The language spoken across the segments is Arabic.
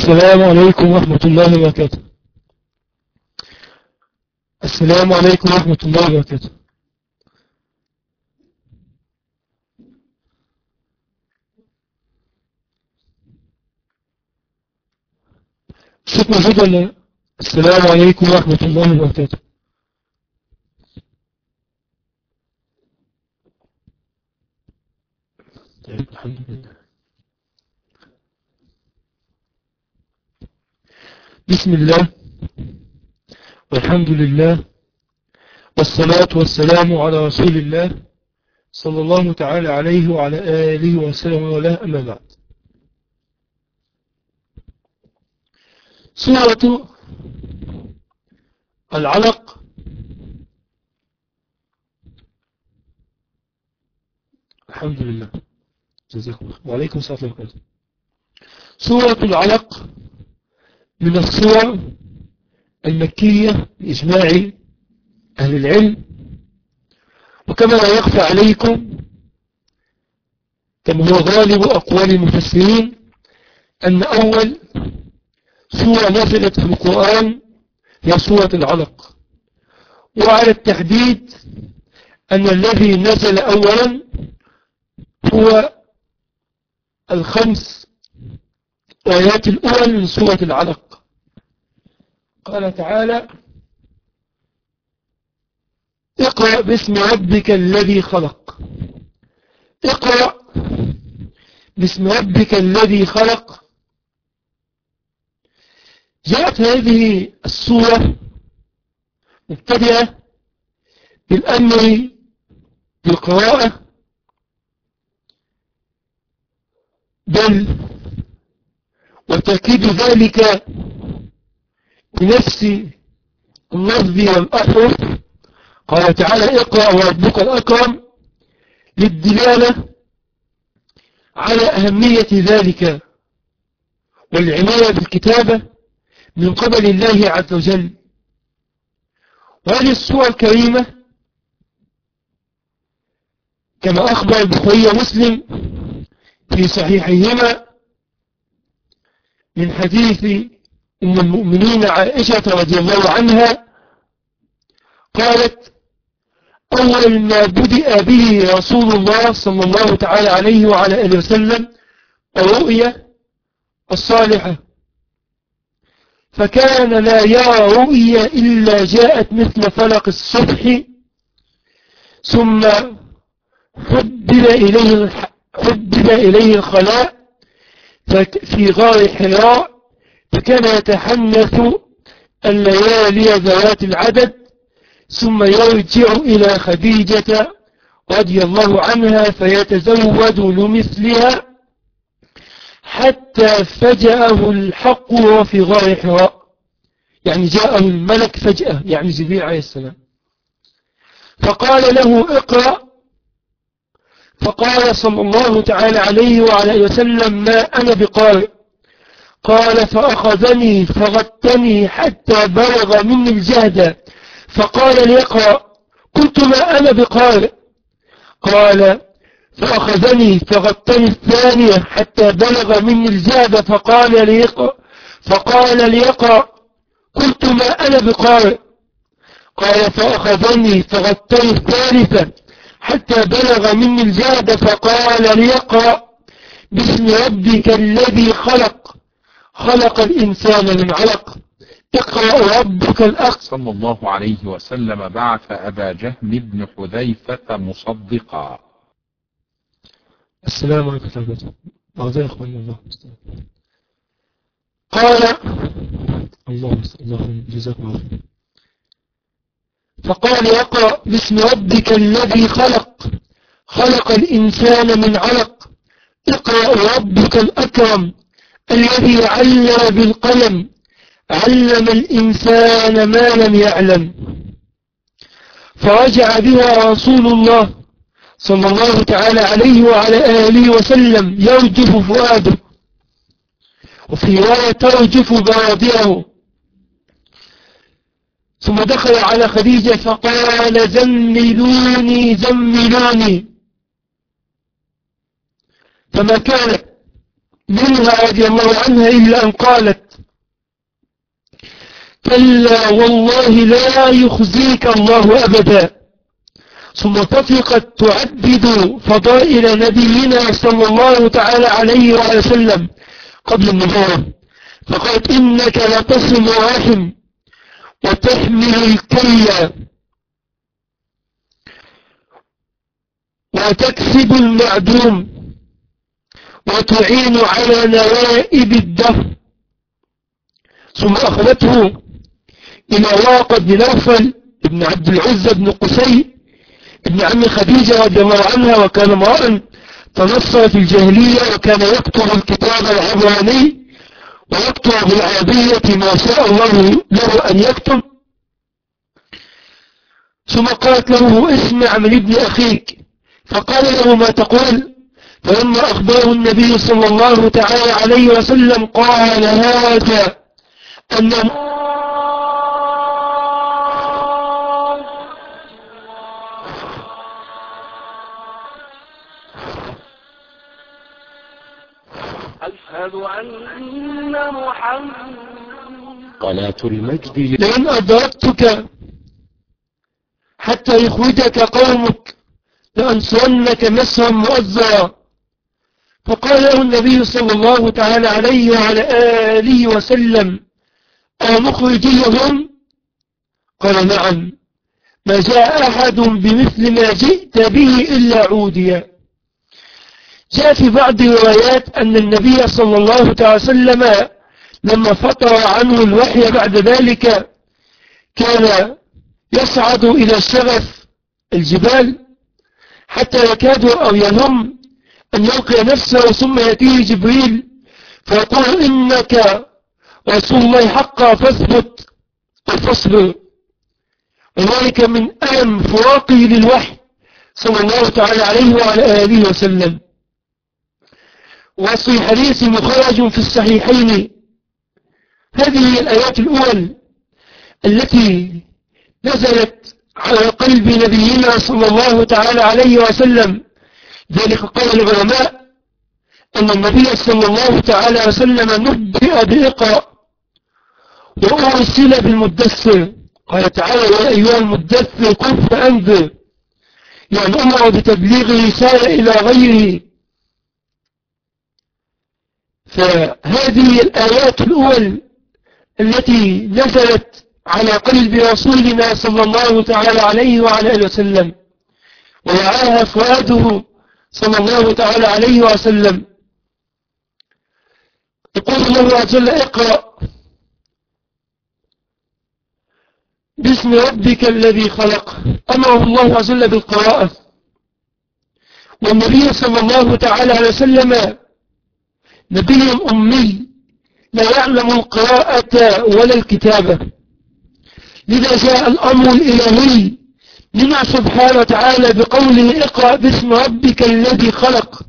السلام عليكم ورحمة الله وبركاته. السلام عليكم ورحمة الله وبركاته. صوت موجود ولا؟ السلام عليكم ورحمة الله وبركاته. طيب الحمد لله. بسم الله والحمد لله والصلاة والسلام على رسول الله صلى الله تعالى عليه وعلى آله وسلم وله، أما بعد. سورة العلق. الحمد لله، جزاكم الله. وعليكم السلام ورحمة الله. سورة العلق من السور المكية بإجماع أهل العلم، وكما لا يخفى عليكم كما هو غالب أقوال المفسرين أن أول سورة نزلت في القرآن هي سورة العلق، وعلى التحديد أن الذي نزل أولا هو الخمس آيات الأول من سورة العلق. قال تعالى: اقرأ باسم ربك الذي خلق. اقرأ باسم ربك الذي خلق. جاءت هذه السورة مبتدئة بالأمر بالقراءة، بل وتأكيد ذلك بنفس اللفظ والأحرف. قال تعالى: اقرأ وربك الأكرم، للدلالة على أهمية ذلك والعناية بالكتابة من قبل الله عز وجل. وهذه السورة الكريمة كما أخبر البخاري ومسلم في صحيحهما من حديث أم المؤمنين عائشة رضي الله عنها قالت: أول ما بدأ به رسول الله صلى الله تعالى عليه وعلى آله وسلم الرؤيا الصالحة، فكان لا يرى رؤيا إلا جاءت مثل فلق الصبح، ثم حبب إليه الخلاء في غار حراء، فكان يتحنث الليالي ذوات العدد، ثم يرجع إلى خديجة رضي الله عنها فيتزود لمثلها، حتى فجأه الحق في غار حراء، يعني جاءه الملك فجأة، يعني جبريل عليه السلام، فقال له: اقرأ. فقال صلى الله تعالى عليه وعلى وسلم: ما أنا بقارئ. قال: فأخذني فغطني حتى بلغ مني الجهد، فقال لي: اقرأ. قلت: ما أنا بقارئ. قال: فأخذني فغطني الثانية حتى بلغ مني الجهد، فقال لي: اقرأ. قلت: ما أنا بقارئ. قال: فأخذني فغطني الثالثة حتى بلغ مني الجهد، فقال لي: اقرأ باسم ربك الذي خلق. خلق الإنسان من علق. اقرأ ربك الأكرم. صلى الله عليه وسلم بعث أبا جهم بن حذيفة مصدقا. السلام عليكم ورحمة الله وبركاته. قال: الله جزاكم الله خير. فقال: اقرأ باسم ربك الذي خلق. خلق الإنسان من علق. اقرأ ربك الأكرم الذي علم بالقلم، علم الإنسان ما لم يعلم. فرجع بها رسول الله صلى الله تعالى عليه وعلى آله وسلم يرجف فؤاده، وفي رواية ترجف بواضعه. ثم دخل على خديجة فقال: زملوني زملوني. فما كان منها رضي الله عنها إلا أن قالت: كلا والله لا يخزيك الله أبدا. ثم طفقت تعدد فضائل نبينا صلى الله تعالى عليه وسلم قبل النبوة، فقالت: إنك لتصل الرحم وتحمل الكلى وتكسب المعدوم وتعين على نوائب الدهر. ثم أخذته إلى واقد بن نوفل ابن عبد العزى بن قسي ابن عم خديجة رضي الله عنها، وكان امرأ تنصر في الجاهلية، وكان يكتب الكتاب العبراني ويكتب بالعربية ما شاء الله له أن يكتب. ثم قالت له: اسمع من ابن أخيك. فقال له: ما تقول؟ فلما أخبره النبي صلى الله تعالى عليه وسلم قال: هذا أنه أشهد أن محمد قناة المجد لئن أدركتك حتى يخرجك قومك لأنصرنك نصرا مؤزرا. فقال له النبي صلى الله تعالى عليه وعلى آله وسلم: أنخرجيهم؟ قال: نعم، ما جاء أحد بمثل ما جئت به إلا عوديا. جاء في بعض الروايات أن النبي صلى الله عليه وسلم لما فتر عنه الوحي بعد ذلك كان يصعد إلى شغف الجبال حتى يكاد أو ينم أن يلقي نفسه، ثم يأتيه جبريل فيقول: إنك رسول الله حقا فاثبت وفاصبر. وذلك من ألم فراقه للوحي صلى الله تعالى عليه وعلى آله وسلم. وفي حديث مخرج في الصحيحين هذه الآيات الأول التي نزلت على قلب نبينا صلى الله تعالى عليه وسلم. ذلك قال العلماء أن النبي صلى الله تعالى وسلم نبئ بإقرأ وأرسل بالمدثر. قال تعالى: يا أيها المدثر قم فأنذر، يعني أمر بتبليغ رسالة إلى غيره. فهذه الآيات الأول التي نزلت على قلب رسولنا صلى الله تعالى عليه وعلى آله وسلم ووعاها فؤاده صلى الله تعالى عليه وسلم. يقول الله عز وجل: اقرأ باسم ربك الذي خلق. أمره الله عز وجل بالقراءة، والنبي صلى الله تعالى عليه وسلم نبي أمي لا يعلم القراءة ولا الكتابة، لذا جاء الأمر الإلهي منه سبحانه وتعالى بقوله: اقرأ باسم ربك الذي خلق.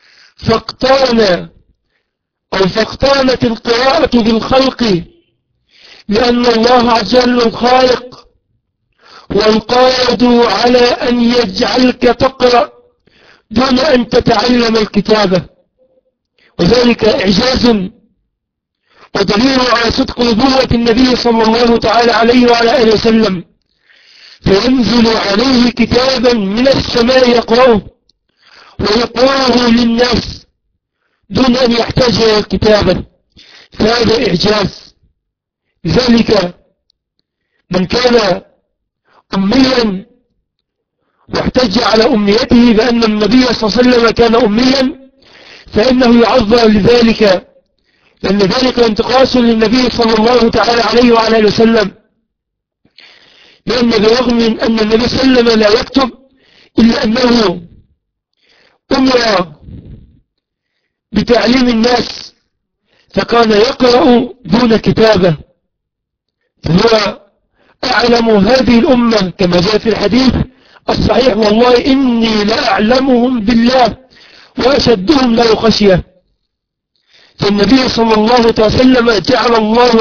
فاقترنت القراءة بالخلق، لأن الله عز وجل الخالق والقادر على أن يجعلك تقرأ دون أن تتعلم الكتابة، وذلك إعجاز ودليل على صدق نبوة النبي صلى الله تعالى عليه وعلى آله وسلم. فينزل عليه كتابا من السماء يقرأه ويقرأه للناس دون أن يحتاج إلى الكتابة، فهذا إعجاز. لذلك من كان أميا واحتج على أميته بأن النبي صلى الله عليه وسلم كان أميا فإنه يعذر لذلك، لأن ذلك انتقاص للنبي صلى الله تعالى عليه وعلى آله وسلم. لأن برغم من أن النبي صلى الله عليه وسلم لا يكتب إلا أنه أمر بتعليم الناس فكان يقرأ دون كتابة، فهو أعلم هذه الأمة كما جاء في الحديث الصحيح: والله إني لأعلمهم بالله وأشدهم له خشية. فالنبي صلى الله عليه وسلم جعل الله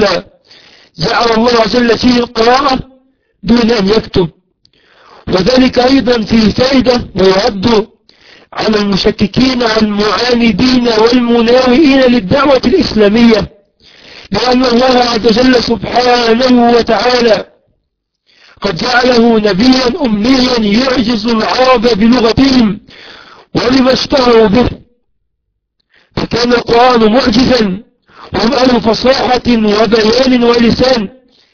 عز وجل فيه القراءة دون أن يكتب. وذلك أيضا فيه فائدة، ويعد على المشككين والمعاندين والمناوئين للدعوة الإسلامية، لأن الله عز وجل سبحانه وتعالى قد جعله نبيا أميا يعجز العرب بلغتهم ولما اشتهروا به، فكان القرآن معجزا وهم أهل فصاحة وبيان ولسان.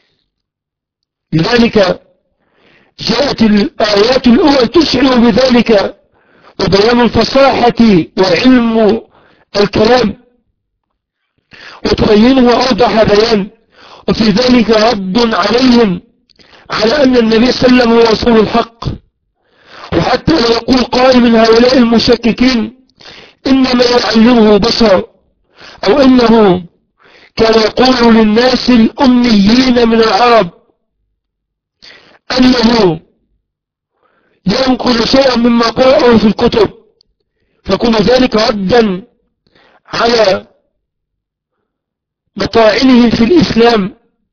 لذلك جاءت الآيات الأولى تشعر بذلك، وبيان الفصاحة وعلم الكلام وتبينه أوضح بيان، وفي ذلك رد عليهم على أن النبي صلى الله عليه وسلم هو رسول الحق. وحتى لو يقول قائل من هؤلاء المشككين إنما يعلمه بشر، أو إنه كان يقول للناس الأميين من العرب أنه ينقل شيئا مما قرأه في الكتب، فكون ذلك ردا على مطاعنهم في الإسلام،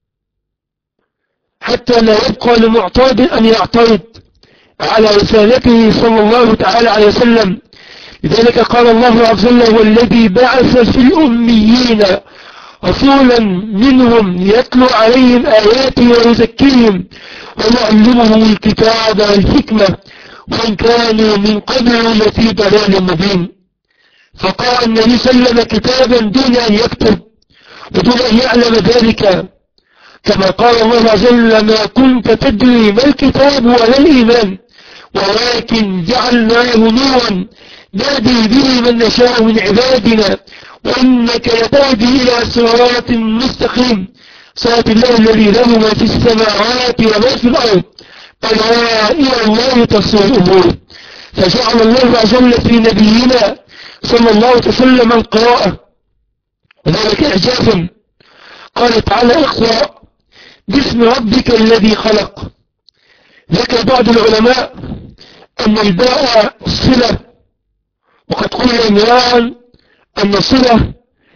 حتى لا يبقى لمعترض أن يعترض على رسالته صلى الله تعالى عليه وسلم. لذلك قال الله عز وجل: هو الذي بعث في الأميين رسولا منهم يتلو عليهم آياته ويزكيهم ويعلمهم الكتاب والحكمة وإن كانوا من قبل لفي ضلال مبين. فقال النبي صلى الله عليه وسلم كتابا دون أن يكتب ودون أن يعلم ذلك، كما قال الله عز وجل: ما كنت تدري ما الكتاب ولا الإيمان ولكن جعلناه نورا نهدي به من نشاء من عبادنا وإنك لتهدي إلى صراط مستقيم صراط الله الذي له ما في السماوات وما في الأرض ألا إلى الله تصير الأمور. فجعل الله عز وجل في نبينا صلى الله عليه وسلم القراءة، وذلك إعجاز. قال تعالى: اقرأ باسم ربك الذي خلق. ذكر بعض العلماء أن الباء صلة، وقد قلنا مرارا أن صلة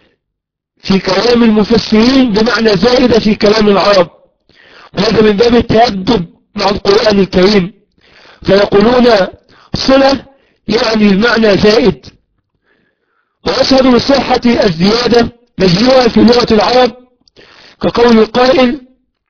في كلام المفسرين بمعنى زائدة في كلام العرب، وهذا من باب التأدب مع القرآن الكريم، فيقولون صلة يعني المعنى زائد. وأشهد لصحة الزيادة مجموعة في لغة العرب كقول القائل: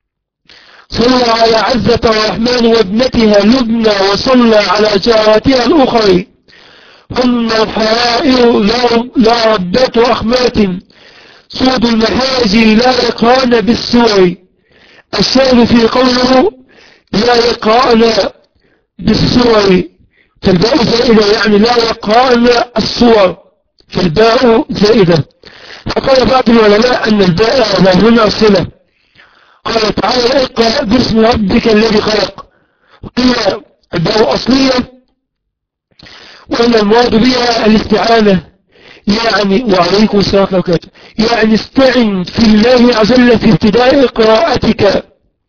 صلى على عزة الرحمن وابنتها لبنى وصلى على جارتها الأخرى هن الحرائر لا ربات أخمات صود المحاجي لا يقرأن بالسور. الشاهد في قوله لا يقرأن بالسور، فالباء زائدة يعني لا يقرأن الصور، فالباء زائدة. فقال بعض العلماء أن الباء هنا صلة. قال تعالى: اقرأ باسم ربك الذي خلق. قيل الباء أصلية، وأن المراد بها الاستعانة، يعني وعليكم السلام وبركاته، يعني استعن في الله عز وجل في ابتداء قراءتك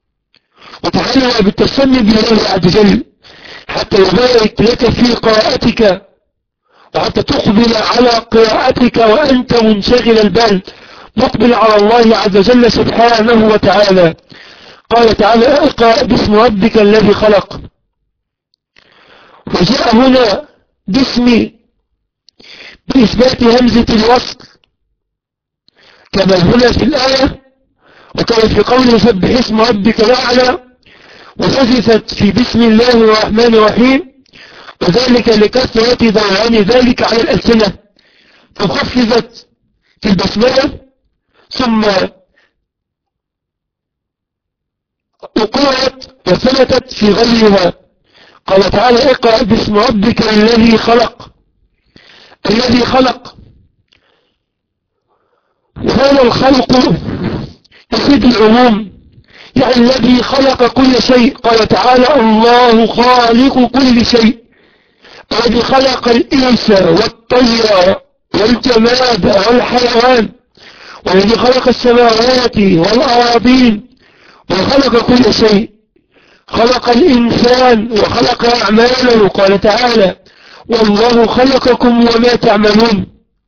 وتعلم بالتسمي بالله عز وجل حتى يبارك لك في قراءتك، وحتى تقبل على قراءتك وأنت منشغل البال مقبل على الله عز وجل سبحانه وتعالى. قال تعالى: اقرأ باسم ربك الذي خلق. وجاء هنا باسم بإثبات همزة الوصل كما هنا في الآية، وكما في قوله: سبح اسم ربك الأعلى، وحذفت في بسم الله الرحمن الرحيم، وذلك لكثرة دوران ذلك على الألسنة، فخففت في البسملة ثم أقرأت وثبتت في غيرها. قال تعالى: اقرأ باسم ربك الذي خلق. الذي خلق، وهذا الخلق يفيد العموم، يعني الذي خلق كل شيء. قال تعالى: الله خالق كل شيء، الذي خلق الإنس والطير والجماد والحيوان، والذي خلق السماوات والأراضين وخلق كل شيء. خلق الإنسان وخلق أعماله. قال تعالى: والله خلقكم وما تعملون.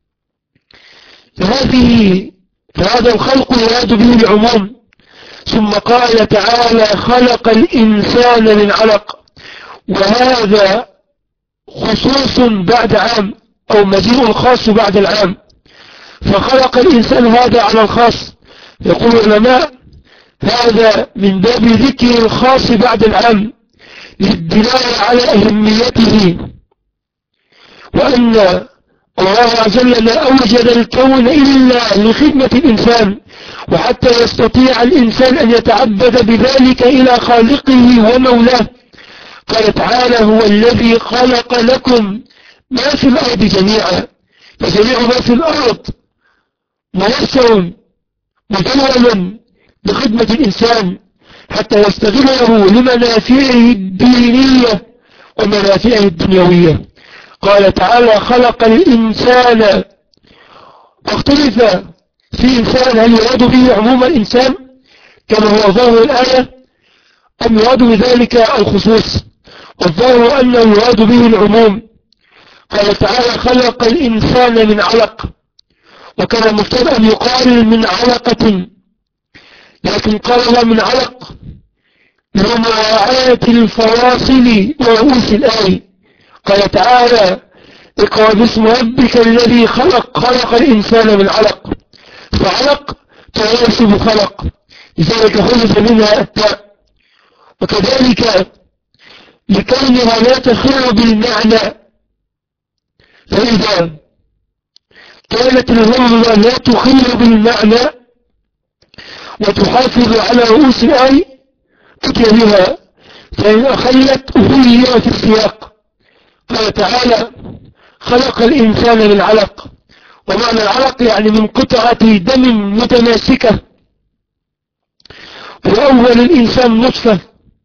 فهذا الخلق يراد به العموم. ثم قال تعالى: خلق الإنسان من علق، وهذا خصوص بعد عام أو مجيء الخاص بعد العام، فخلق الإنسان هذا على الخاص. يقول العلماء هذا من باب ذكر الخاص بعد العام للدلالة على أهميته، وأن الله عز وجل لا أوجد الكون إلا لخدمة الإنسان، وحتى يستطيع الإنسان أن يتعبد بذلك إلى خالقه ومولاه. قال تعالى هو الذي خلق لكم ما في الأرض جميعا، فجميع ما في الأرض موسع مدول لخدمة الإنسان حتى يستغله لمنافعه الدينية ومنافعه الدنيوية. قال تعالى خلق الإنسان، واختلف في إنسان هل يراد به عموم الإنسان كما هو ظاهر الآية أم يراد بذلك الخصوص، والظاهر أنه يراد به العموم. قال تعالى خلق الإنسان من علق، وكان المفترض أن يقال من علقة، لكن قال الله من علق لمراعاة الفواصل ورؤوس الآية. قال تعالى اقرأ باسم ربك الذي خلق الإنسان من علق، فعلق تناسب خلق، لذلك حذف منها التاء. وكذلك لكونها لا تخل بالمعنى، فإذا كانت الهمزة لا تخل بالمعنى وتحافظ على رؤوس الآية أتي بها، فإن أخلت أهلي في السياق. قال تعالى خلق الإنسان من علق، ومعنى العلق يعني من قطعة دم متماسكة، وأول الإنسان نطفة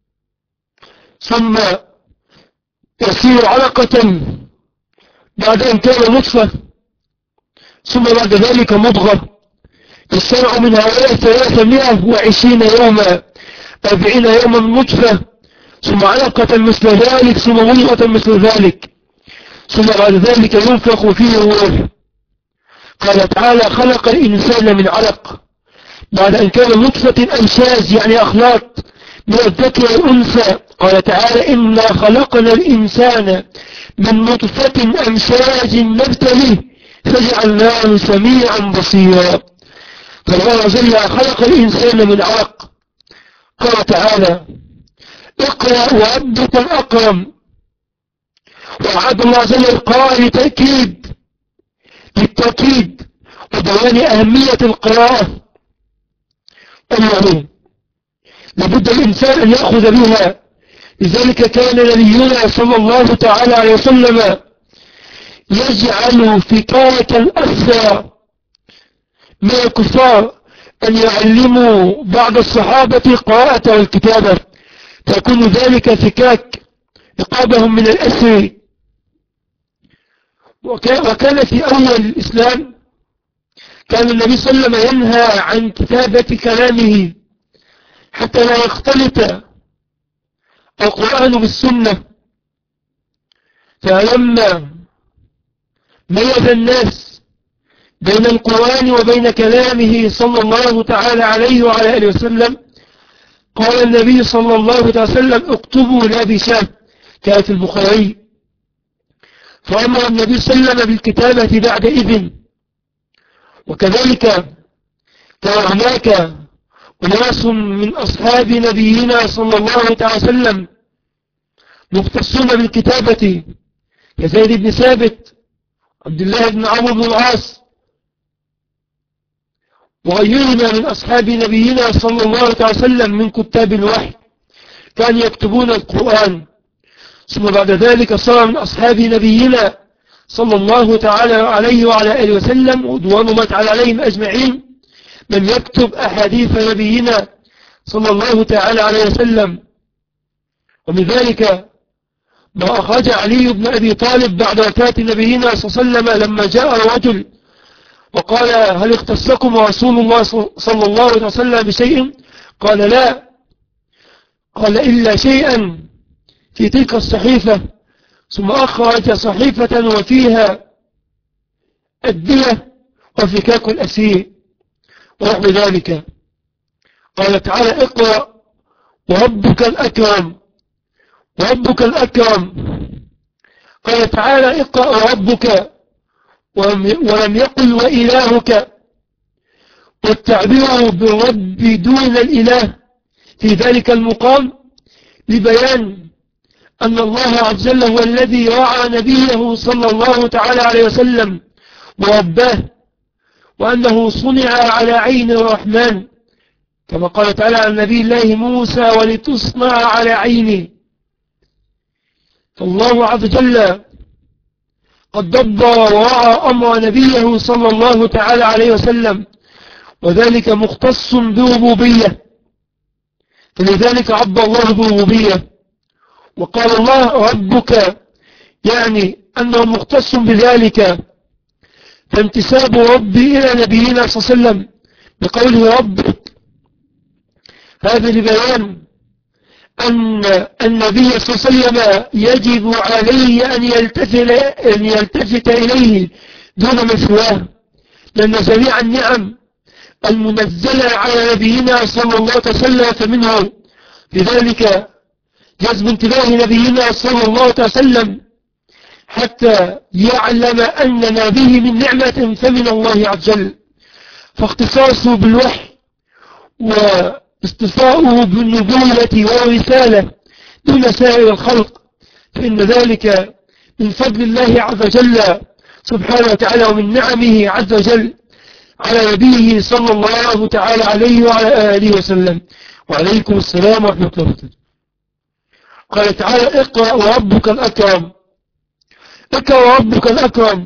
ثم يصير علقة بعد أن كان نطفة، ثم بعد ذلك مضغة يصنع منها 320 يوما 40 يوما نطفة، ثم علقة مثل ذلك، ثم مضغة مثل ذلك، ثم بعد ذلك ينفخ فيه الروح. قال تعالى خلق الإنسان من علق بعد أن كان نطفة أمشاج يعني أخلاط من الذكر والأنثى. قال تعالى إنا خلقنا الإنسان من نطفة أمشاج نبتليه فجعلناه سميعا بصيرا. فالله عز وجل خلق الإنسان من علق. قال تعالى اقرأ وربك الأكرم، وأعاد الله عز وجل القراءة للتأكيد وبيان أهمية القراءة، أنه لابد الإنسان أن يأخذ بها. لذلك كان نبينا صلى الله تعالى عليه وسلم يجعل فكاية الأسرى من الكفار أن يعلموا بعض الصحابة قراءة والكتابة، فيكون ذلك فكاك إقابهم من الأسر. وكان في أول الإسلام كان النبي صلى الله عليه وسلم ينهى عن كتابة كلامه حتى لا يختلط القرآن بالسنة. فلما ميز الناس بين القرآن وبين كلامه صلى الله تعالى عليه وعلى آله وسلم قال النبي صلى الله عليه وسلم اكتبوا لأبي شاه، كانت في البخاري، فأمر النبي صلى الله عليه وسلم بالكتابة بعد إذن. وكذلك كان هناك وناس من أصحاب نبينا صلى الله عليه وسلم مختصون بالكتابة كزيد بن ثابت، عبد الله بن عمرو بن العاص، وغيرنا من أصحاب نبينا صلى الله عليه وسلم من كتاب الوحي كانوا يكتبون القرآن. ثم بعد ذلك صار من أصحاب نبينا صلى الله تعالى عليه وعلى آله وسلم ورضوان الله تعالى عليهم أجمعين من يكتب أحاديث نبينا صلى الله تعالى عليه وسلم. ومن ذلك ما أخرج علي بن أبي طالب بعد وفاة نبينا صلى الله عليه وسلم لما جاء رجل وقال هل اختصكم رسول الله صلى الله عليه وسلم بشيء؟ قال لا، قال إلا شيئا في تلك الصحيفة. ثم أخرج صحيفة وفيها الدية وفكاك الأسير ونحو ذلك. قال تعالى اقرأ وربك الأكرم. وربك الأكرم قال تعالى اقرأ ربك ولم يقل وإلهك، والتعبير بالرب دون الإله في ذلك المقام لبيان أن الله عز وجل هو الذي رعى نبيه صلى الله تعالى عليه وسلم ورباه، وأنه صنع على عين الرحمن كما قال تعالى عن نبي الله موسى ولتصنع على عيني. فالله عز وجل قد دبر ورعى أمر نبيه صلى الله تعالى عليه وسلم، وذلك مختص بالربوبية، فلذلك عبر الله بالربوبية وقال الله ربك، يعني أنه مختص بذلك. فانتساب ربي إلى نبينا صلى الله عليه وسلم بقوله ربك هذا لبيان أن النبي صلى الله عليه وسلم يجب عليه أن يلتفت إليه دون ما سواه، لأن جميع النعم المنزلة على نبينا صلى الله عليه وسلم فمنه بذلك جذب انتباه نبينا صلى الله عليه وسلم حتى يعلم أن ما به من نعمة فمن الله عز وجل، فاختصاصه بالوحي واصطفاؤه بالنبوة والرسالة دون سائر الخلق، فإن ذلك من فضل الله عز وجل سبحانه وتعالى ومن نعمه عز وجل على نبيه صلى الله تعالى عليه وعلى آله وسلم. وعليكم السلام ورحمة الله وبركاته. قال تعالى اقرأ وربك الأكرم. اقرأ وربك الأكرم.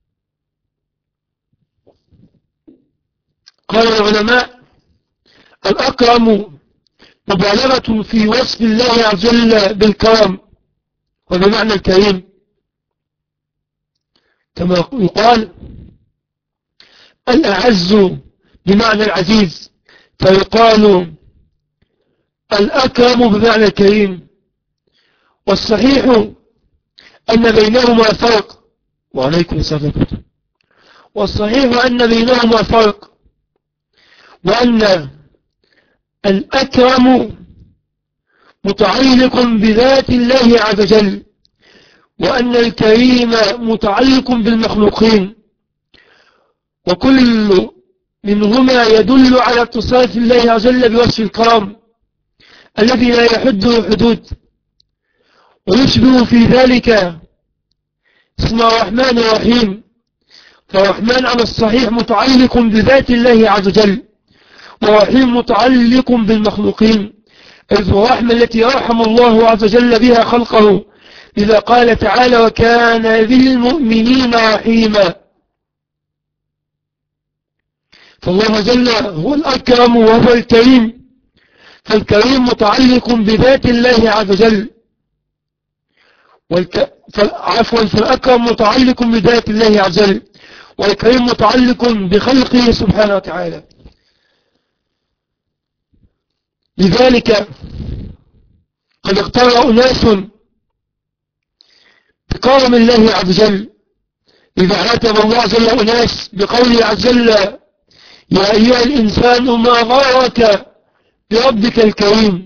قال العلماء الأكرم مبالغة في وصف الله عز وجل بالكرم وبمعنى الكريم، كما يقال الأعز بمعنى العزيز، فيقال الأكرم بمعنى الكريم. والصحيح أن بينهما فرق. وعليكم السلام. والصحيح أن بينهما فرق، وأن الأكرم متعلق بذات الله عز وجل، وأن الكريم متعلق بالمخلوقين، وكل منهما يدل على اتصاف الله عز وجل بوصف الكرم الذي لا يحده حدود، ويشبه في ذلك اسم الرحمن الرحيم. فالرحمن على الصحيح متعلق بذات الله عز وجل، والرحيم متعلق بالمخلوقين، إذ الرحمة التي رحم الله عز وجل بها خلقه، إذا قال تعالى وكان بالمؤمنين رحيما. فالله عز وجل هو الأكرم وهو الكريم، فالكريم متعلق بذات الله عز وجل، فالأكرم متعلق بذات الله عز وجل، والكريم متعلق بخلقه سبحانه وتعالى. لذلك قد اختار أناس بكرم الله عز وجل، إذا عاتب الله عز وجل أناس بقوله عز وجل يا أيها الإنسان ما غرك بربك الكريم.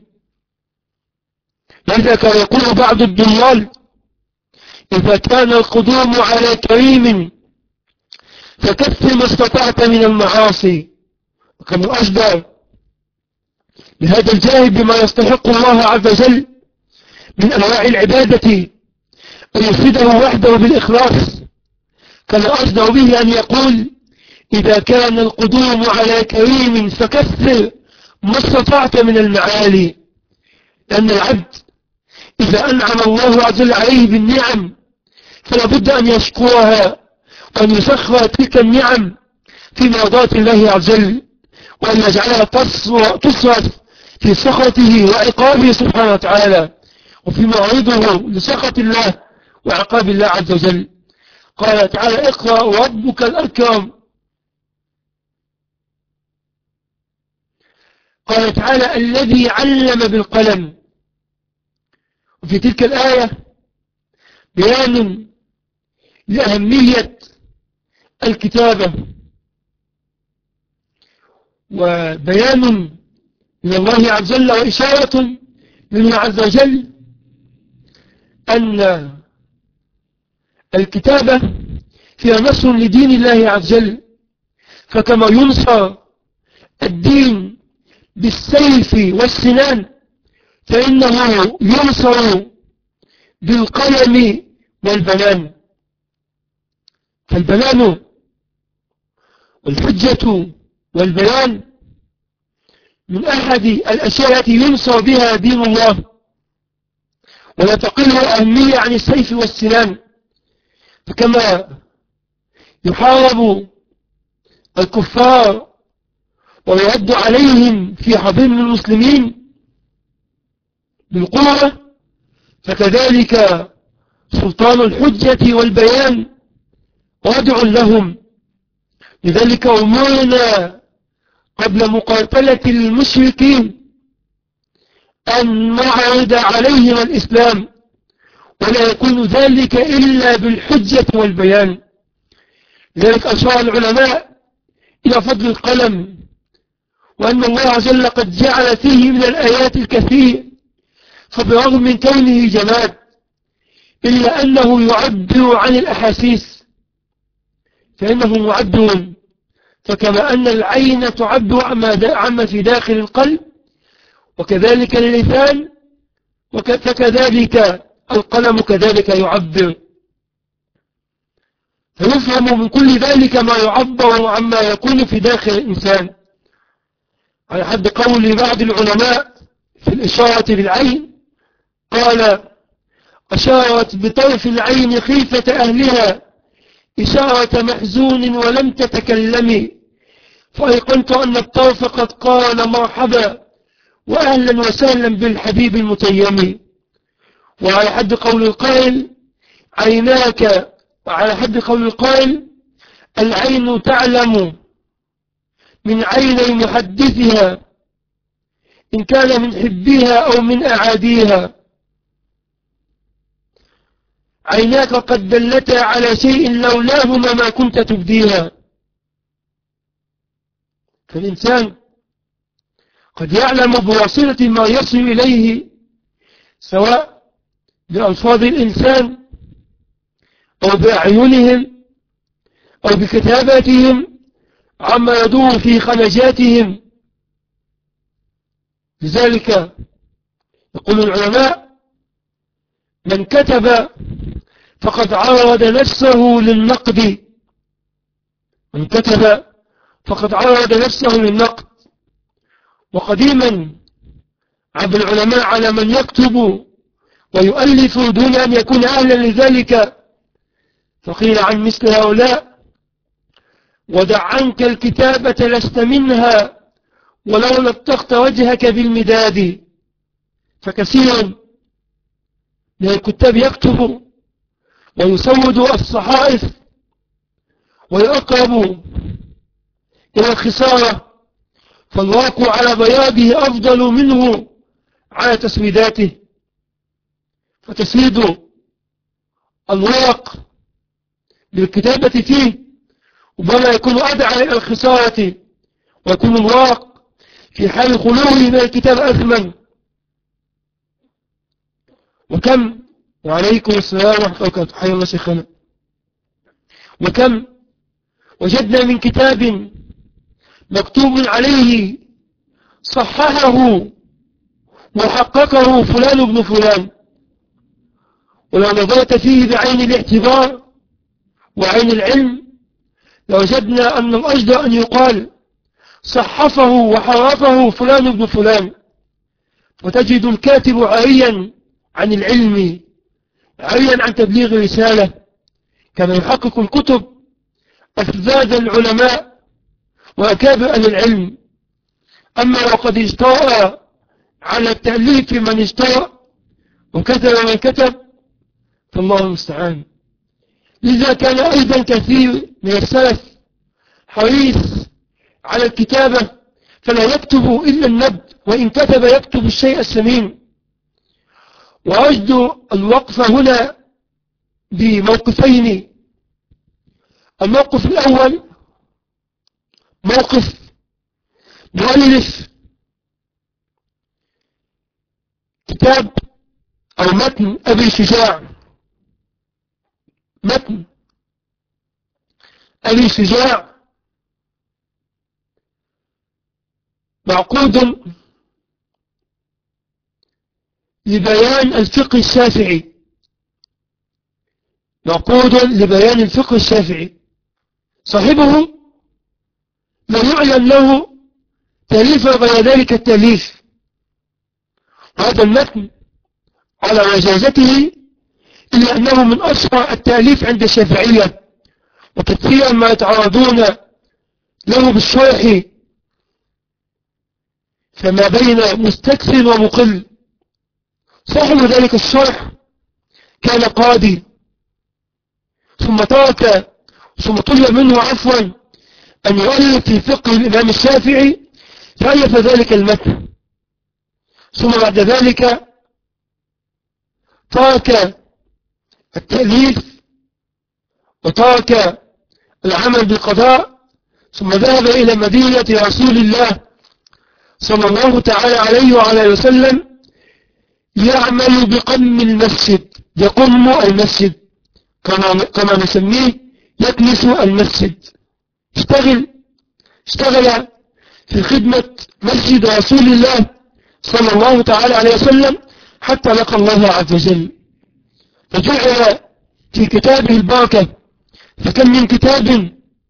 لذا كان يقول بعض الضلال إذا كان القدوم على كريم فكثر ما استطعت من المعاصي، وكان الأجدر لهذا الجاهد بما يستحق الله عز وجل من أنواع العبادة أن يفرده وحده بالإخلاص، كان الأجدر به أن يقول إذا كان القدوم على كريم فكثر ما استطعت من المعالي، لأن العبد إذا أنعم الله عز وجل عليه بالنعم فلا بد أن يشكرها وأن يسخر تلك النعم في مرضاة الله عز وجل، وأن يجعلها تصرف في سخطه وعقابه سبحانه وتعالى، وفي معرضه لسخط الله وعقاب الله عز وجل. قال تعالى اقرأ ربك الأكرم. قال تعالى الذي علم بالقلم. وفي تلك الآية بيان لأهمية الكتابة، وبيان من الله عز وجل وإشارة منه عز وجل أن الكتابة فيها نصر لدين الله عز وجل، فكما ينصر الدين بالسيف والسنان فإنه ينصر بالقلم والبيان. فالبيان والحجة والبيان من أحد الأشياء التي ينصر بها دين الله، ولا تقل أهمية عن السيف والسنان. فكما يحارب الكفار ويرد عليهم في حضن المسلمين بالقوة، فكذلك سلطان الحجة والبيان رادع لهم. لذلك أمرنا قبل مقاتلة المشركين أن نعرض عليهم الإسلام، ولا يكون ذلك إلا بالحجة والبيان. لذلك أشار العلماء إلى فضل القلم، وأن الله عز وجل قد جعل فيه من الآيات الكثير، فبرغم من كونه جماد إلا أنه يعبر عن الأحاسيس، فإنه معبر. فكما أن العين تعبر عما في داخل القلب، وكذلك اللسان، فكذلك القلم كذلك يعبر. فيفهم من كل ذلك ما يعبر عما يكون في داخل الإنسان، على حد قول بعض العلماء في الإشارة بالعين، قال: أشارت بطرف العين خيفة أهلها إشارة محزون ولم تتكلم، فأيقنت أن الطرف قد قال مرحبا وأهلا وسهلا بالحبيب المتيم. وعلى حد قول القائل عيناك، وعلى حد قول القائل العين تعلم من عين محدثها إن كان من حبها أو من أعاديها، عيناك قد دلتا على شيء لولاهما ما كنت تبديها. فالإنسان قد يعلم بواسطة ما يصل إليه، سواء بألفاظ الإنسان أو بأعينهم أو بكتاباتهم، عما يدور في خلجاتهم. لذلك يقول العلماء: من كتب فقد عرض نفسه للنقد. من كتب فقد عرض نفسه للنقد. وقديما عب العلماء على من يكتب ويؤلف دون أن يكون أهلا لذلك، فقيل عن مثل هؤلاء: ودع عنك الكتابة لست منها ولو لطخت وجهك بالمداد. فكثير من الكتاب يكتب ويسود الصحائف ويقرب إلى الخسارة، فالواقع على بياضه أفضل منه على تسويداته. فتسويد الورق بالكتابة فيه ربما يكون أدعى إلى الخسارة، ويكون الورق في حال خلوه من الكتاب أثمن. وكم، وعليكم السلام ورحمة الله وبركاته، حي الله شيخنا، وكم وجدنا من كتاب مكتوب عليه صححه وحققه فلان ابن فلان، ولو نظرت فيه بعين الاعتبار وعين العلم لوجدنا أن الأجدر أن يقال صحفه وحرفه فلان ابن فلان، وتجد الكاتب عاريا عن العلم، عاريا عن تبليغ رسالة، كما يحقق الكتب أفذاذ العلماء وأكابر أهل العلم. أما وقد اشترى على التأليف من اشترى وكتب من كتب، فالله المستعان. لذا كان أيضا كثير من السلف حريص على الكتابة، فلا يكتب إلا النبذ، وإن كتب يكتب الشيء الثمين. وأجد الوقف هنا بموقفين. الموقف الأول موقف مؤلف كتاب أو متن أبي شجاع متن أبي شجاع معقود لبيان الفقه الشافعي، معقود لبيان الفقه الشافعي. صاحبه لم يعلم له تأليف غير ذلك التأليف. هذا المتن على وجازته، إلا أنه من أشهر التأليف عند الشافعية، وكثيرا ما يتعرضون له بالشرح، فما بين مستكثر ومقل. صاحب ذلك الشرح كان قاضي، ثم طلب منه عفوا أن يؤلف في فقه الإمام الشافعي، فألف ذلك المتن. ثم بعد ذلك ترك التأليف وترك العمل بالقضاء، ثم ذهب إلى مدينة رسول الله صلى الله تعالى عليه وعلى وسلم يعمل بقم المسجد، يقم المسجد كما نسميه، يكنس المسجد. اشتغل في خدمة مسجد رسول الله صلى الله تعالى عليه وسلم حتى لقى الله عز وجل، فجعل في كتابه البركة. فكم من كتاب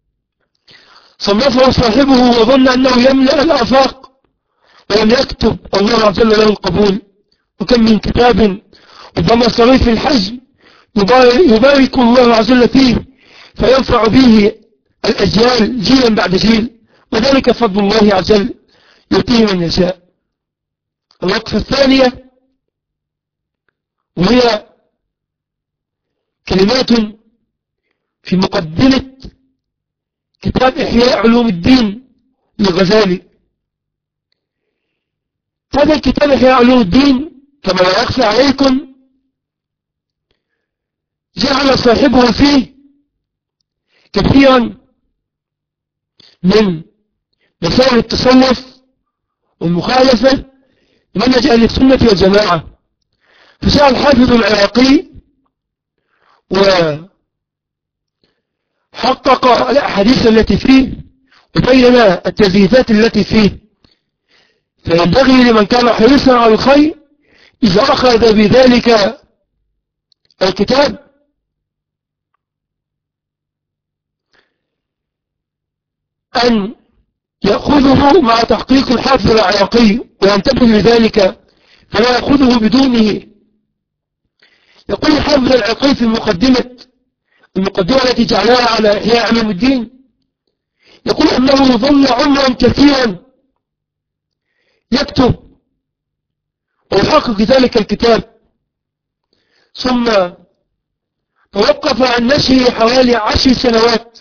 صنفه صاحبه وظن أنه يملأ الآفاق ولم يكتب الله عز وجل له القبول. وكم من كتاب ربما صغير في الحجم يبارك الله عز وجل فيه فينفع به الأجيال جيلا بعد جيل، وذلك فضل الله عز وجل يؤتيه من يشاء. الوقفة الثانية وهي كلمات في مقدمة كتاب إحياء علوم الدين للغزالي. هذا الكتاب إحياء علوم الدين كما لا يخفى عليكم جعل صاحبه فيه كثيرا من مسائل التصوف والمخالفة لمنهج أهل السنة والجماعة. فجاء الحافظ العراقي وحقق الأحاديث التي فيه وبين التزييفات التي فيه. فينبغي لمن كان حريصا على الخير إذا أخذ بذلك الكتاب أن يأخذه مع تحقيق الحافظ العراقي وينتبه لذلك فلا يأخذه بدونه. يقول الحافظ العراقي في المقدمة التي جعلها على إحياء علوم الدين، يقول أنه ظل عمرا كثيرا يكتب ويحقق ذلك الكتاب، ثم توقف عن نشره حوالي 10 سنوات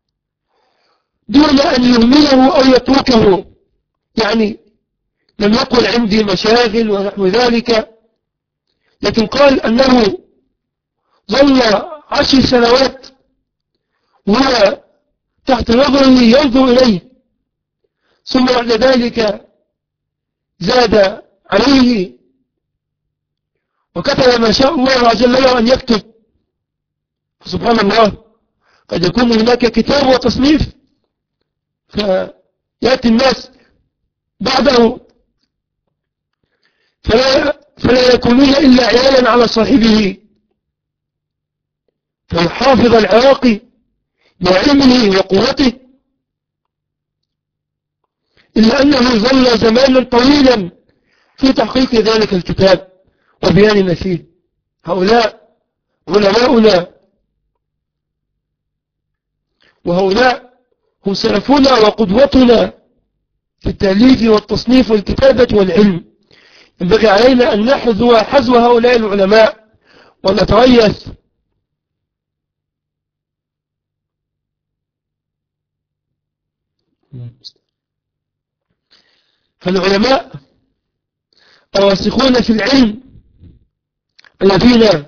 دون أن يهمله أو يتركه. يعني لم يقل عندي مشاغل ونحو ذلك، لكن قال أنه ظل 10 سنوات وهو تحت نظره ينظر إليه، ثم بعد ذلك زاد عليه وكتب ما شاء الله عز وجل أن يكتب. سبحان الله، قد يكون هناك كتاب وتصنيف فيأتي الناس بعده فلا يكونون إلا عيالا على صاحبه. فالحافظ العراقي بعلمه وقوته إلا أنه ظل زمانا طويلا في تحقيق ذلك الكتاب وبيان ما فيه. هؤلاء علماؤنا وهؤلاء هم سلفنا وقدوتنا في التأليف والتصنيف والكتابة والعلم. ينبغي علينا أن نحذو حذو هؤلاء العلماء ونتريث. فالعلماء الراسخون في العلم الذين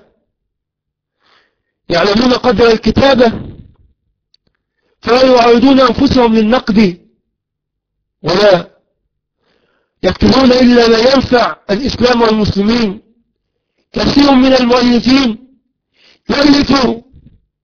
يعلمون قدر الكتابة فلا يعرضون أنفسهم للنقد ولا يكتبون إلا ما ينفع الإسلام والمسلمين. كثير من المؤلفين يؤلف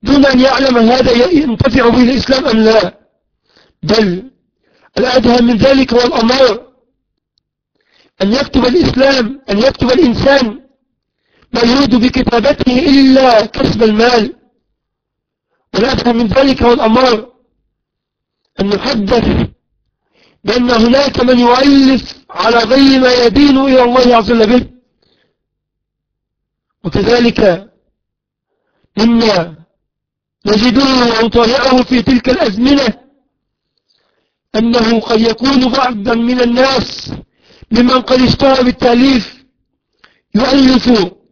دون أن يعلم هذا ينتفع به الإسلام أم لا. بل الأدهى من ذلك هو الأمر أن يكتب الإسلام، أن يكتب الإنسان ما يريد بكتابته إلا كسب المال. والأدهى من ذلك هو الأمر أن نحدث بأن هناك من يؤلف على غير ما يدين إلى الله عز وجل به. وكذلك مما نجده ونطالعه في تلك الأزمنة أنه قد يكون بعضا من الناس ممن قد اشتهر بالتأليف يؤلف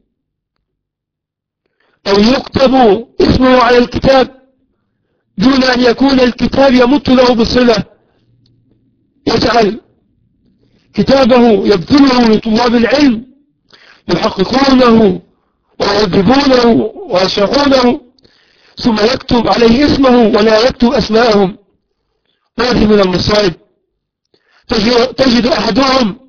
أو يكتب اسمه على الكتاب دون أن يكون الكتاب يمت له بصلة، يجعل كتابه يبذله لطلاب العلم يحققونه ويذبونه ويشرحونه، ثم يكتب عليه اسمه ولا يكتب أسماءهم. هذه من المصائب. تجد أحدهم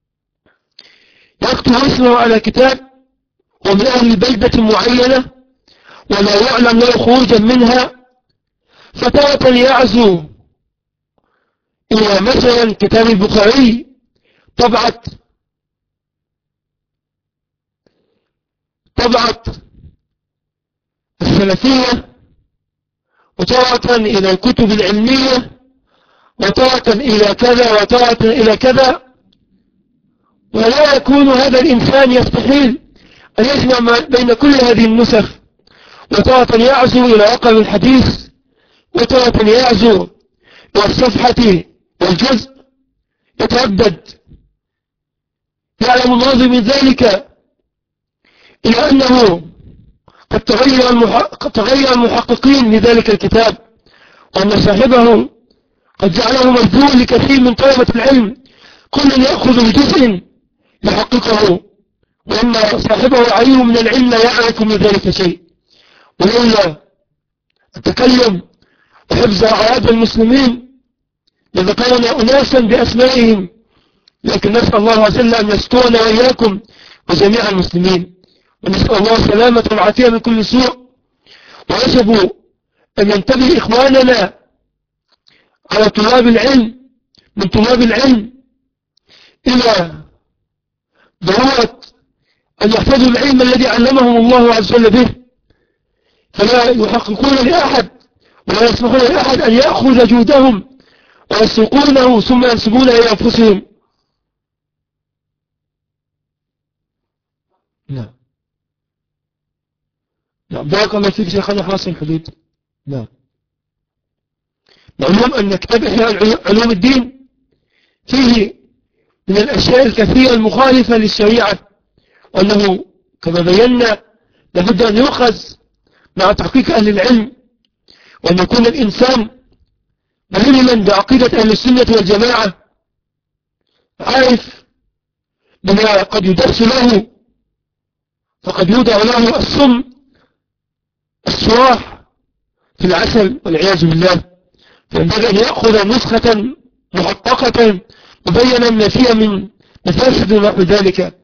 يكتب اسمه على كتاب ومن أهل بلدة معينة ولا يعلم له خروجا منها، فتارة يعزو إلى مثلا كتاب البخاري طبعة السلفية، وتارة إلى الكتب العلمية، وتارة إلى كذا وتارة إلى كذا. ولا يكون هذا الإنسان يستحيل أن يجمع بين كل هذه النسخ، وتارة يعزو إلى رقم الحديث، وتارة يعزو إلى الصفحة والجزء، يتعدد. يعلم الناظر من ذلك إلى أنه قد تغير المحققين لذلك الكتاب، وأن صاحبه قد جعله مجبور لكثير من طلبة العلم كل يأخذ بجزء يحققه، وأن صاحبه العليم من العلم لا يعرف من ذلك شيء. ولولا التكلم وحفظ أعراض المسلمين لذكرنا أناسا بأسمائهم، لكن نسأل الله عز وجل أن يسترنا وإياكم وجميع المسلمين، ونسأل الله السلامة والعافية من كل سوء. ويجب أن ينتبه إخواننا على طلاب العلم من طلاب العلم إلى ضرورة أن يحفظوا العلم الذي علمهم الله عز وجل به، فلا يحققون لأحد ولا يسمحون لأحد أن يأخذ جهدهم ويسوقونه ثم ينسبونه إلى أنفسهم. نعم بارك الله فيك شيخنا حسن حدود. نعم معلوم أن كتاب إحياء علوم الدين فيه من الأشياء الكثيرة المخالفة للشريعة، وأنه كما بينا لابد أن يؤخذ مع تحقيق أهل العلم، وأن يكون الإنسان ملما بعقيدة أهل السنة والجماعة، عارف بما قد يدرس له فقد يوضع له السم الصراح في العسل والعياذ بالله. فينبغي أن يأخذ نسخة محققة مبينا ما فيها من مفاسد ونحو ذلك.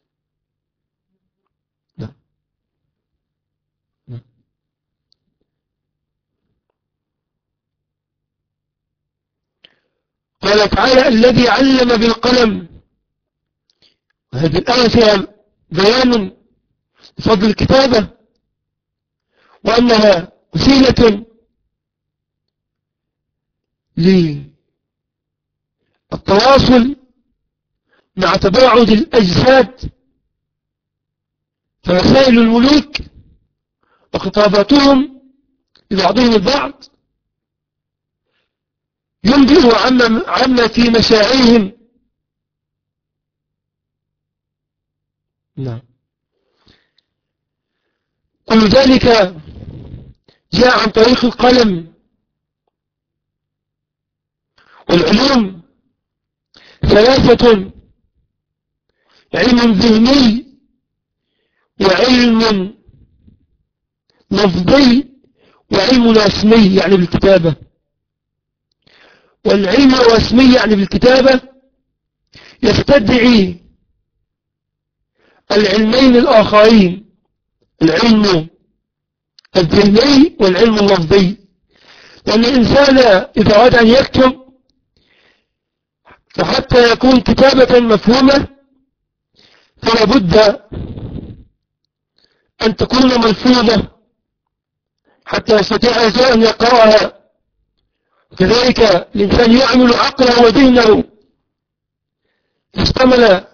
قال تعالى الذي علم بالقلم. هذه الآية فيها بيان فضل الكتابة وأنها وسيلة للتواصل مع تباعد الأجساد، فرسائل الملوك وخطاباتهم لبعضهم البعض ينبئ عما في مشاعرهم. نعم كل ذلك جاء عن طريق القلم. والعلوم ثلاثة: علم ذهني، وعلم لفظي، وعلم رسمي يعني بالكتابة. والعلم الرسمي يعني بالكتابة يستدعي العلمين الآخرين: العلم الذهني والعلم اللفظي. لأن الإنسان إذا أراد أن يكتب فحتى يكون كتابة مفهومة فلا بد أن تكون ملفوظة حتى يستطيع أن يقرأها. كذلك الإنسان يعمل عقله وذهنه، اشتمل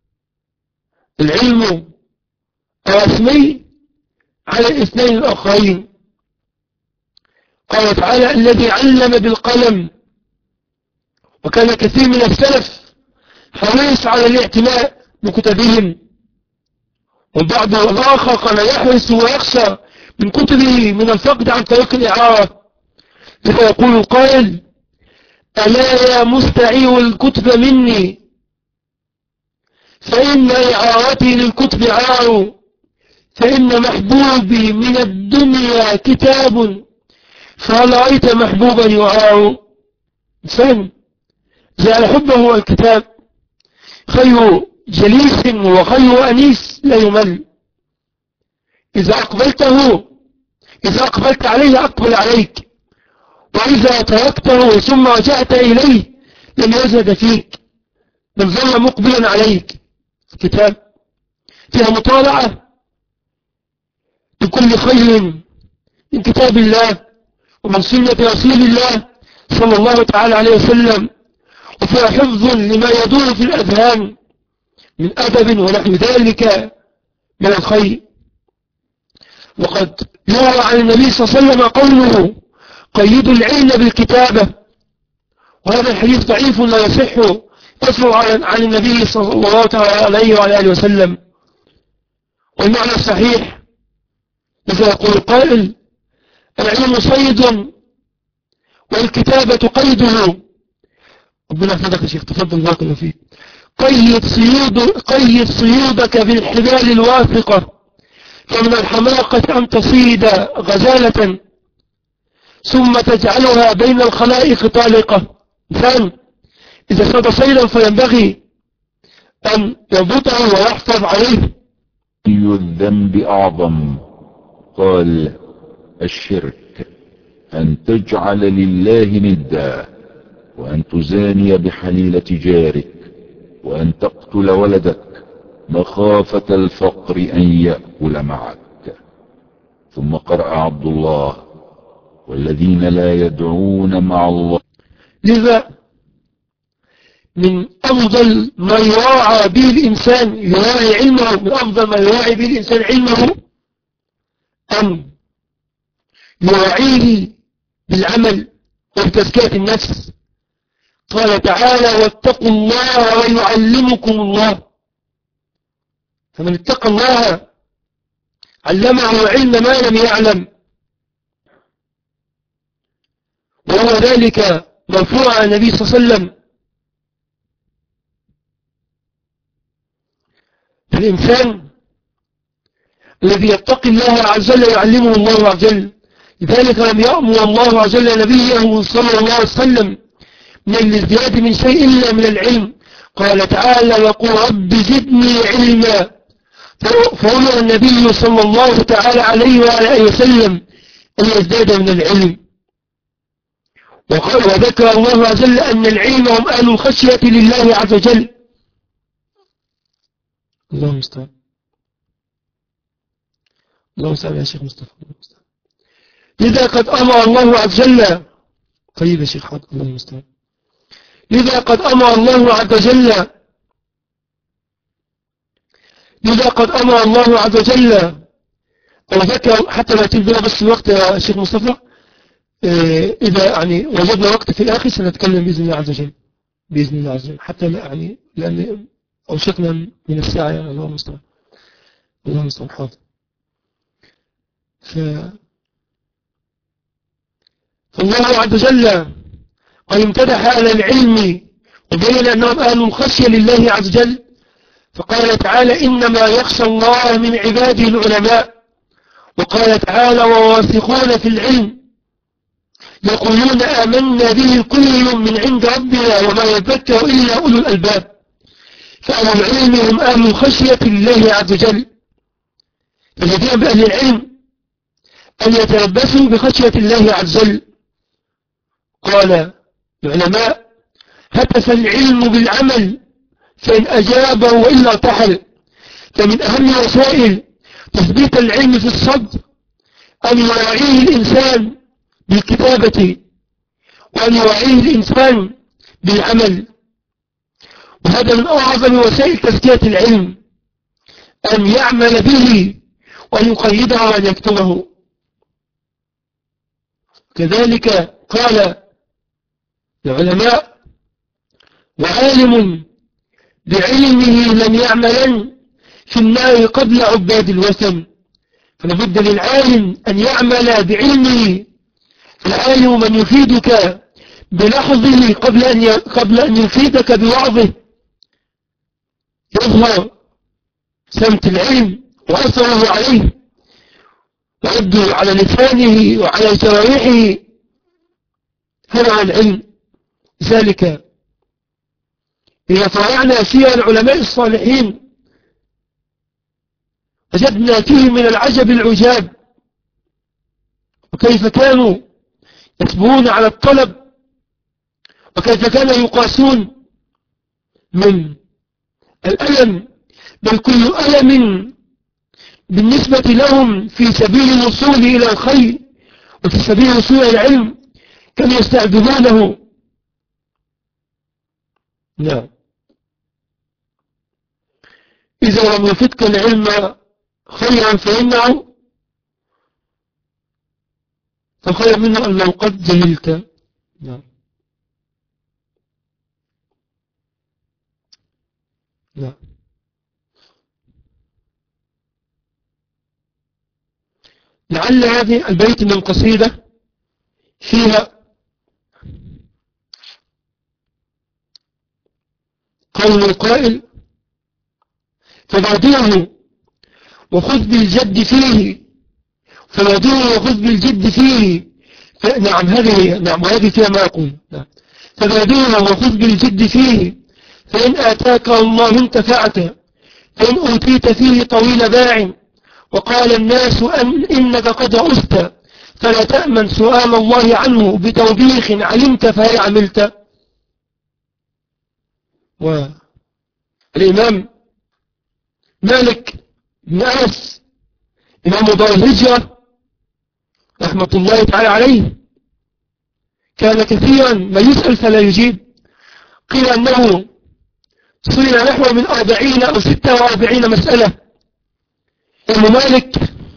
العلم الرسمي على الاثنين الآخرين. قال تعالى الذي علم بالقلم، وكان كثير من السلف حريص على الاعتناء بكتبهم، والبعض الآخر كان يحرص ويخشى من كتبه من الفقد عن طريق الإعارة. لذا يقول القائل ألا يا مستعير الكتب مني فإن إعارتي للكتب عار، فإن محبوبي من الدنيا كتاب فهل رأيت محبوبا يعار. إنسان جعل حبه الكتاب خير جليس وخير أنيس لا يمل. إذا أقبلت عليه أقبل عليك، وإذا تركته ثم رجعت إليه لم يزهد فيك بل ظل مقبلا عليك. الكتاب فيها مطالعة بكل خير من كتاب الله ومن سنة رسول الله صلى الله تعالى عليه وسلم، وفيها حفظ لما يدور في الأذهان من أدب ونحو ذلك من الخير. وقد يروى عن النبي صلى الله عليه وسلم قوله قيدوا العلم بالكتابة، وهذا الحديث ضعيف لا يصح يصل عن النبي صلى الله عليه وعلى آله وسلم. والمعنى الصحيح إذا يقول القائل العلم صيد والكتابة قيده. ربنا يحفظك يا شيخ، تفضل بارك الله فيك. قيد صيودك بالحبال الواثقة، فمن الحماقة أن تصيد غزالة ثم تجعلها بين الخلائق طالقة. ثاني إذا صاد صيدا فينبغي أن يربطه ويحفظ عليه. أي الذنب أعظم؟ قال الشرك، أن تجعل لله ندا، وأن تزاني بحليلة جارك، وأن تقتل ولدك مخافة الفقر أن يأكل معك. ثم قرأ عبد الله والذين لا يدعون مع الله. لذا من أفضل ما يراعى به الإنسان يراعي علمه، من أفضل ما يراعي به الإنسان علمه أن يراعيه بالعمل وبتزكية النفس. قال تعالى واتقوا الله ويعلمكم الله، فمن اتقى الله علمه علم ما لم يعلم، وهو ذلك مرفوع عن النبي صلى الله عليه وسلم. الإنسان الذي يتقي الله عز وجل يعلمه الله عز وجل. لذلك لم يأمر الله عز وجل نبيه صلى الله عليه وسلم من الازدياد من شيء إلا من العلم. قال تعالى وقل رب زدني علما، فأمر النبي صلى الله تعالى عليه وعلى آله وسلم أن يزداد من العلم. وذكر الله عز وجل أن العلم هم أهل الخشية لله عز وجل. اللهم استعان، اللهم استعان يا شيخ مصطفى. لذا قد أمر الله عز وجل، طيب يا شيخ حاضر، اللهم استعان. لذا قد أمر الله عز وجل، لذا قد أمر الله عز وجل وذكر، حتى لا تلبنا بس الوقت يا شيخ مصطفى، إذا يعني وجدنا وقت في الآخر سنتكلم بإذن الله عز وجل، بإذن الله عز وجل، حتى يعني لأن أوشكنا من الساعة يعني. اللهم استعان، اللهم استعان. حاضر. فالله عز وجل قد امتدح على العلم وبين أنهم أهل الخشية لله عز وجل، فقال تعالى إنما يخشى الله من عباده العلماء. وقال تعالى وواثقون في العلم يقولون آمنا به كل من عند ربنا وما يذكر إلا أولو الألباب. فأهل العلم هم أهل الخشية لله عز وجل. فالذين بأهل العلم أن يتلبسوا بخشية الله عز وجل. قال العلماء: هتف العلم بالعمل فإن أجابه وإلا ارتحل. فمن أهم وسائل تثبيت العلم في الصدر أن يراعيه الإنسان بالكتابة، وأن يراعيه الإنسان بالعمل. وهذا من أعظم وسائل تزكية العلم، أن يعمل به وأن يقيده وأن يكتبه. كذلك قال العلماء: وعالم بعلمه لم يعملن في النار قبل عباد الوثن. فلابد للعالم أن يعمل بعلمه. العالم من يفيدك بلحظه قبل أن يفيدك بوعظه. يظهر سمت العلم وأثره عليه، ويبدو على لسانه وعلى جوارحه. هذا هو العلم. ذلك إذا طالعنا سير العلماء الصالحين وجدنا فيه من العجب العجاب، وكيف كانوا يصبرون على الطلب، وكيف كانوا يقاسون من الألم، بل كل ألم بالنسبة لهم في سبيل الوصول إلى الخير وفي سبيل الوصول إلى العلم كانوا يستعبدونه. نعم. إذا لم يفدك العلم خيرا فإنه فخير منه أن لو قد جهلت. نعم. نعم. لعل هذه البيت من قصيدة فيها قول القائل: فبادره وخذ بالجد فيه، فبادره وخذ بالجد فيه. نعم هذه فيها ما أقول. نعم. فبادره وخذ بالجد فيه، فإن آتاك الله انتفعت، فإن أوتيت فيه طويل باع، وقال الناس إنك قد عست، فلا تأمن سؤال الله عنه بتوبيخ علمت فهل عملت. والإمام مالك بن أنس إمام دار الهجرة رحمة الله تعالى عليه كان كثيرا ما يسأل فلا يجيب. قيل أنه سئل نحو من 40 أو 46 مسألة. الإمام مالك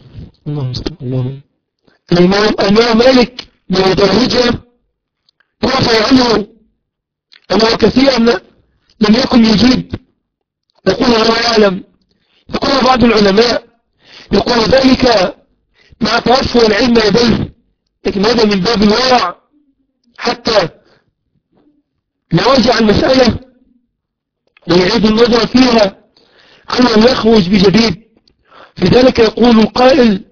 الإمام مالك من دار الهجرة رفع عنه أنه كثيرا لم يكن يجيب، يقول الله أعلم. يقول بعض العلماء يقول ذلك مع توفر العلم لديه، لكن هذا من باب الورع حتى لا يرجع المسألة ويعيد النظر فيها قبل أن يخرج بجديد. لذلك يقول القائل: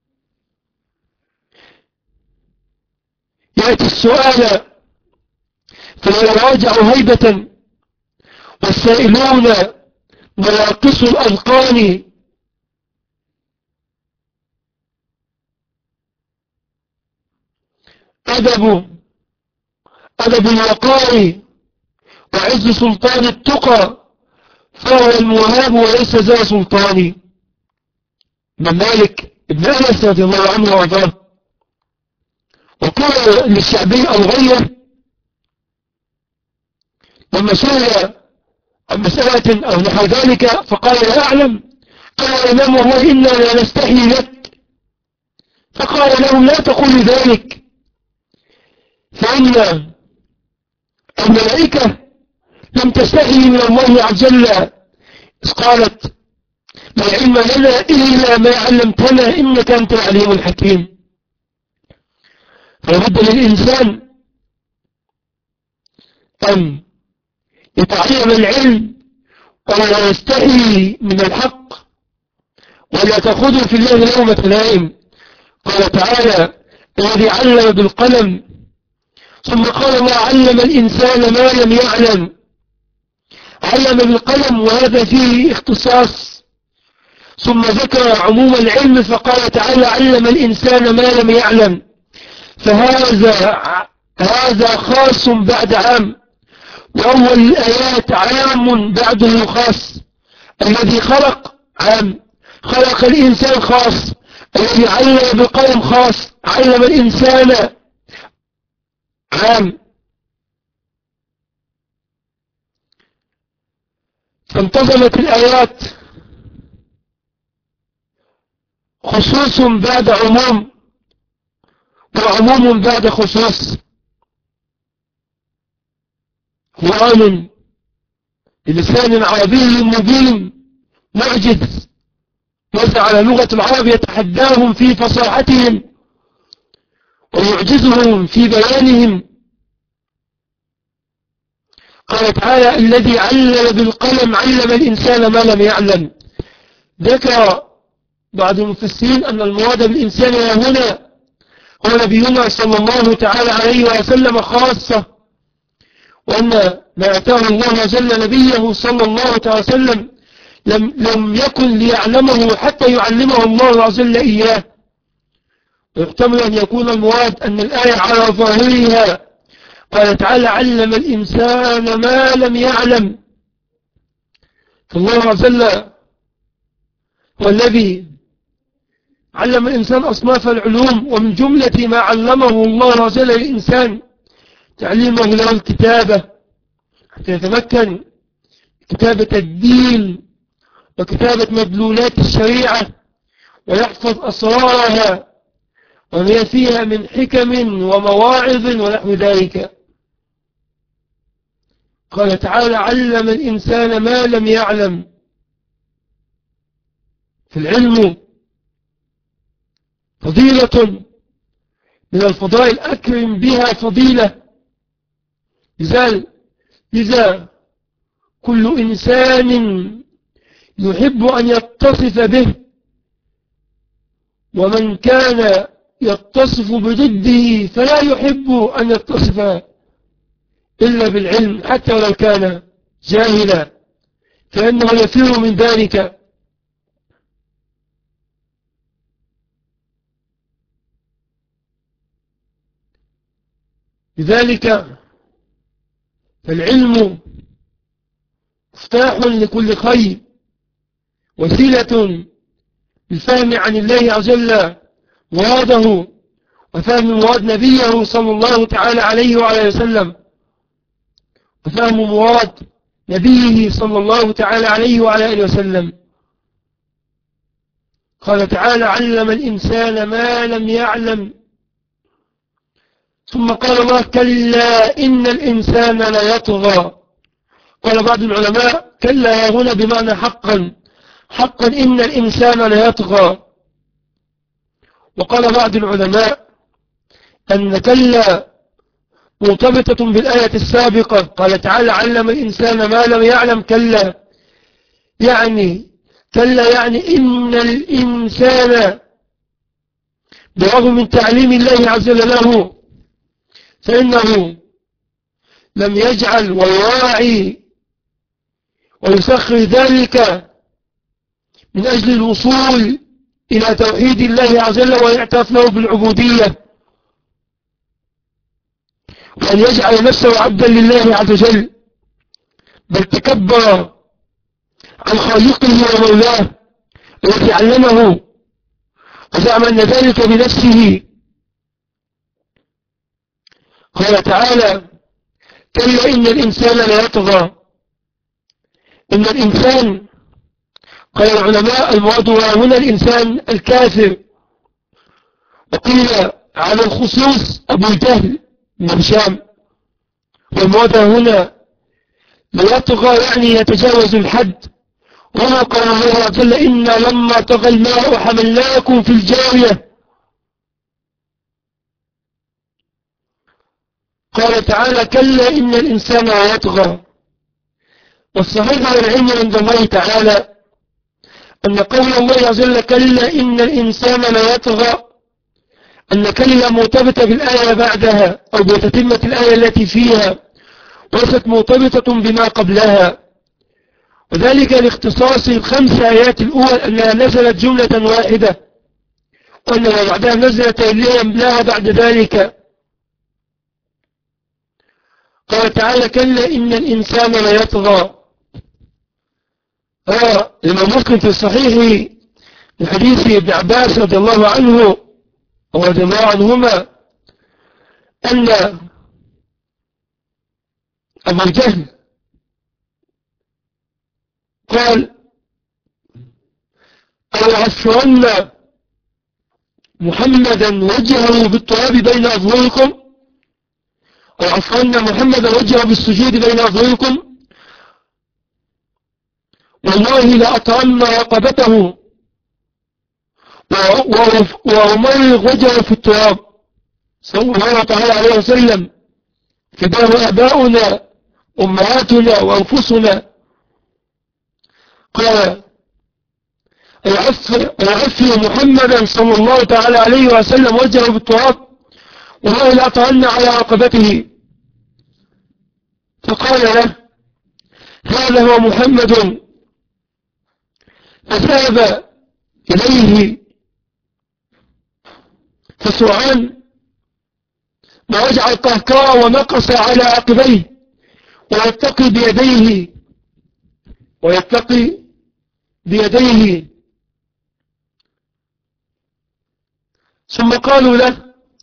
يأتي السؤال فلا يراجع هيبة، والسائلون مراقص الأذقان. أدب الوقار وعز سلطان التقى، فهو الموهاب وليس ذا سلطان. من مالك ابن أنس رضي الله عنه وارضاه. وقال للشعبي الغير لما سئل عن مسألة أو نحو ذلك فقال: لا أعلم. قال الإمام: والله إنا لا نستحي لك. فقال له: لا تقول ذلك، فإن الملائكة لم تستحي من الله عز وجل، إذ قالت: لا علم لنا إلا ما علمتنا إنك أنت العليم الحكيم. فلابد للإنسان أن يتعلم العلم ولا يستحي من الحق ولا تأخذه في الله لومة لائم. قال تعالى: الذي علم بالقلم، ثم قال: ما علم الإنسان ما لم يعلم. علم بالقلم وهذا فيه اختصاص، ثم ذكر عموم العلم فقال تعالى علم الإنسان ما لم يعلم، فهذا خاص بعد عام، وأول الآيات عام بعده خاص. الذي خلق عام، خلق الإنسان خاص، الذي علم بالقلم خاص، علم الإنسان عام. فانتظمت الآيات خصوص بعد عموم، وعموم بعد خصوص. قرآن بلسان عربي مبين معجز، وزع على لغة العرب يتحداهم في فصاحتهم ويعجزهم في بيانهم. قال تعالى الذي علم بالقلم علم الإنسان ما لم يعلم. ذكر بعض المفسرين أن المراد بالإنسان هنا هو نبينا صلى الله تعالى عليه وسلم خاصة، وأن ما أتاه الله جل نبيه صلى الله تعالى وسلم لم يكن ليعلمه حتى يعلمه الله عز وجل إياه. ويحتمل أن يكون المراد أن الآية على ظاهرها قال تعالى علم الإنسان ما لم يعلم، فالله عز وجل هو الذي علم الإنسان أصناف العلوم، ومن جملة ما علمه الله عز وجل للإنسان تعليمه له الكتابة حتى يتمكن كتابة الدين وكتابة مدلولات الشريعة ويحفظ أسرارها وما فيها من حكم ومواعظ ونحو ذلك. قال تعالى علم الإنسان ما لم يعلم. فالعلم فضيلة من الفضائل أكرم بها فضيلة، إذا كل إنسان يحب أن يتصف به، ومن كان يتصف بضده فلا يحب أن يتصف إلا بالعلم حتى ولو كان جاهلا، فإنه يفر من ذلك. لذلك فالعلم مفتاح لكل خير، وسيلة للفهم عن الله عز وجل مراده وفهم مراد نبيه صلى الله تعالى عليه وعلى وسلم، وفهم مراد نبيه صلى الله تعالى عليه وعلى وسلم. قال تعالى علم الإنسان ما لم يعلم. ثم قال الله كلا إن الإنسان ليطغى. قال بعض العلماء كلا هنا بمعنى حقا، حقا إن الإنسان ليطغى. وقال بعض العلماء أن كلا مرتبطة بالآية السابقة، قال تعالى علم الإنسان ما لم يعلم. كلا يعني إن الإنسان برغم من تعليم الله عز وجل له فإنه لم يجعل ويراعي ويسخر ذلك من أجل الوصول إلى توحيد الله عز وجل والاعتراف له بالعبودية، وأن يجعل نفسه عبدا لله عز وجل، بل تكبر عن خالقه ومولاه الذي علمه وزعم أن ذلك بنفسه. قال تعالى كلا إن الإنسان ليطغى. إن الإنسان قال العلماء المراد هنا الإنسان الكافر، وقيل على الخصوص أبو جهل من هشام، والمراد هنا ليطغى يعني يتجاوز الحد. وما قال الله عز وجل إنا لما طغى الماء حملناكم في الجارية. قال تعالى كلا إن الإنسان ليطغى. والصحيح على العلم عند الله تعالى أن قول الله عز وجل كلا إن الإنسان ليطغى أن كلا مرتبطة بالآية بعدها أو بتتمة الآية التي فيها، وليست مرتبطة بما قبلها. وذلك لاختصاص الخمس آيات الأول أنها نزلت جملة واحدة، وأنها بعدها نزلت لها بعد ذلك. قال تعالى كلا إن الإنسان ليطغى. الإمام مسلم في صحيحه من حديث ابن عباس رضي الله عنه ورضي الله عنهما أن أبو جهل قال ألعفرن محمدا وجهه بالتراب بين أظهركم، ألعفرن محمدا وجهه بالسجود بين أظهركم، والله لأطعن رقبته وأمرغ وجهه في التراب صلى الله تعالى عليه وسلم، فداه آباؤنا أمهاتنا وأنفسنا. قال العفر محمدا صلى الله تعالى عليه وسلم وجهه بالتراب والله لأطعن على رقبته. فقال له هذا هو محمد، فذهب إليه فسرعان ما وجع القهقرى ونقص على عقبيه ويتقي بيديه ثم قالوا له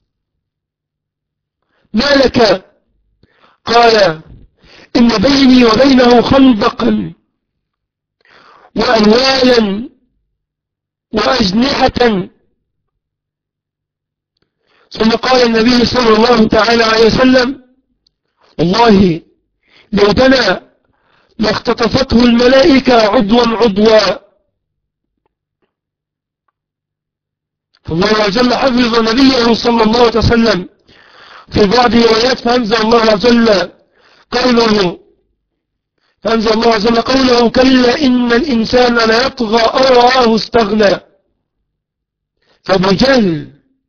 ما لك؟ قال إن بيني وبينه خندقا وأنوالا وأجنحة. ثم قال النبي صلى الله تعالى عليه وسلم والله لو دنا لاختطفته الملائكة عضوا. فالله عز وجل حفظ نبيه صلى الله عليه وسلم في بعض روايات، فأنزل الله عز وجل قوله كلا إن الإنسان لا يطغى أن رآه استغنى. فأبو جهل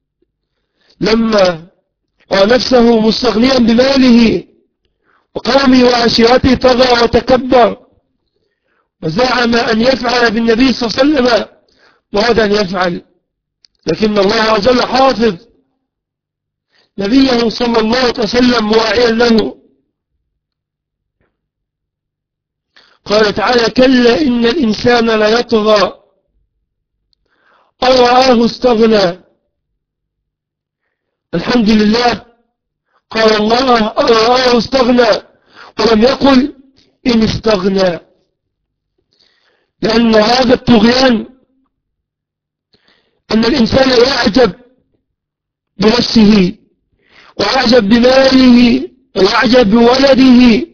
لما رأى نفسه مستغنيا بماله وقومه وعشيرته طغى وتكبر وزعم أن يفعل بالنبي صلى الله عليه وسلم وهذا أن يفعل، لكن الله عز وجل حافظ نبيه صلى الله عليه وسلم واعيا له. قال تعالى كلا إن الإنسان لا يطغى أن رآه استغنى. الحمد لله قال الله أن رآه استغنى ولم يقل إن استغنى، لأن هذا الطغيان أن الإنسان يعجب بنفسه ويعجب بماله ويعجب بولده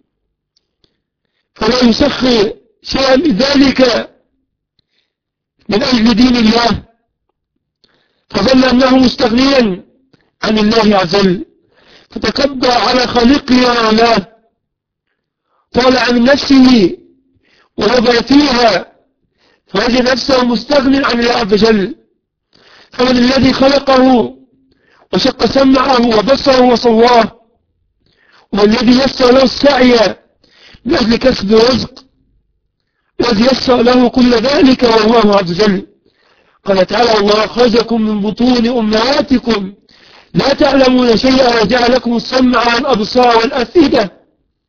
فلا يسخر شيئا من ذلك من أجل دين الله، فظل أنه مستغنيا عن الله عز وجل فتكبر على خالقه وعلاه، طالع من نفسه ونظر فيها فوجد نفسه مستغني عن الله عز وجل. فمن الذي خلقه وشق سمعه وبصره وصواه، والذي يسر له السعي من أجل كسب رزق، الذي يسر له كل ذلك والله عز وجل. قال تعالى والله أخرجكم من بطون أمهاتكم لا تعلمون شيئا وجعل لكم السمع والأبصار والأفئدة.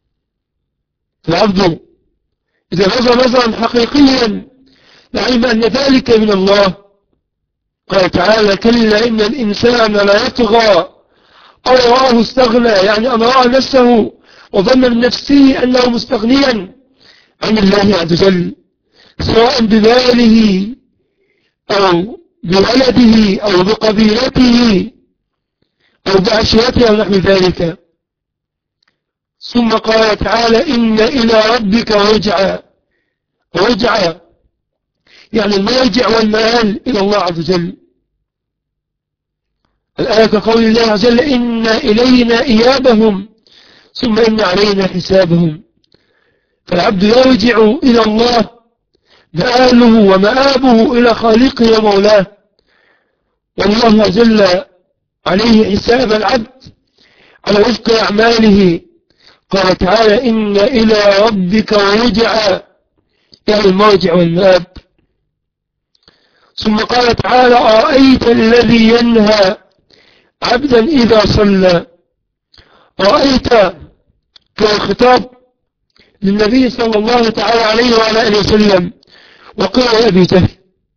فالعبد إذا نظر نظرا حقيقيا لعلم أن ذلك من الله. قال تعالى كلا إن الإنسان لا يطغى أو رآه استغنى، يعني أن رأى نفسه وظن من نفسه أنه مستغنيا عن الله عز وجل سواء بماله أو بولده أو بقبيلته أو بعشيرته أو نحو ذلك. ثم قال تعالى إن إلى ربك رجعا يعني المرجع والمآل إلى الله عز وجل. الآية كقول الله عز وجل إن إلينا إيابهم ثم إن علينا حسابهم. فالعبد يرجع إلى الله مآله ومآبه إلى خالقه ومولاه، والله عز وجل عليه حساب العبد على وفق أعماله. قال تعالى إن إلى ربك رجعا يعني المرجع والمآب. ثم قال تعالى أرأيت الذي ينهى عبدا إذا صلى. أرأيت كان خطاب للنبي صلى الله تعالى عليه وعلى آله وسلم وقال أبي جهل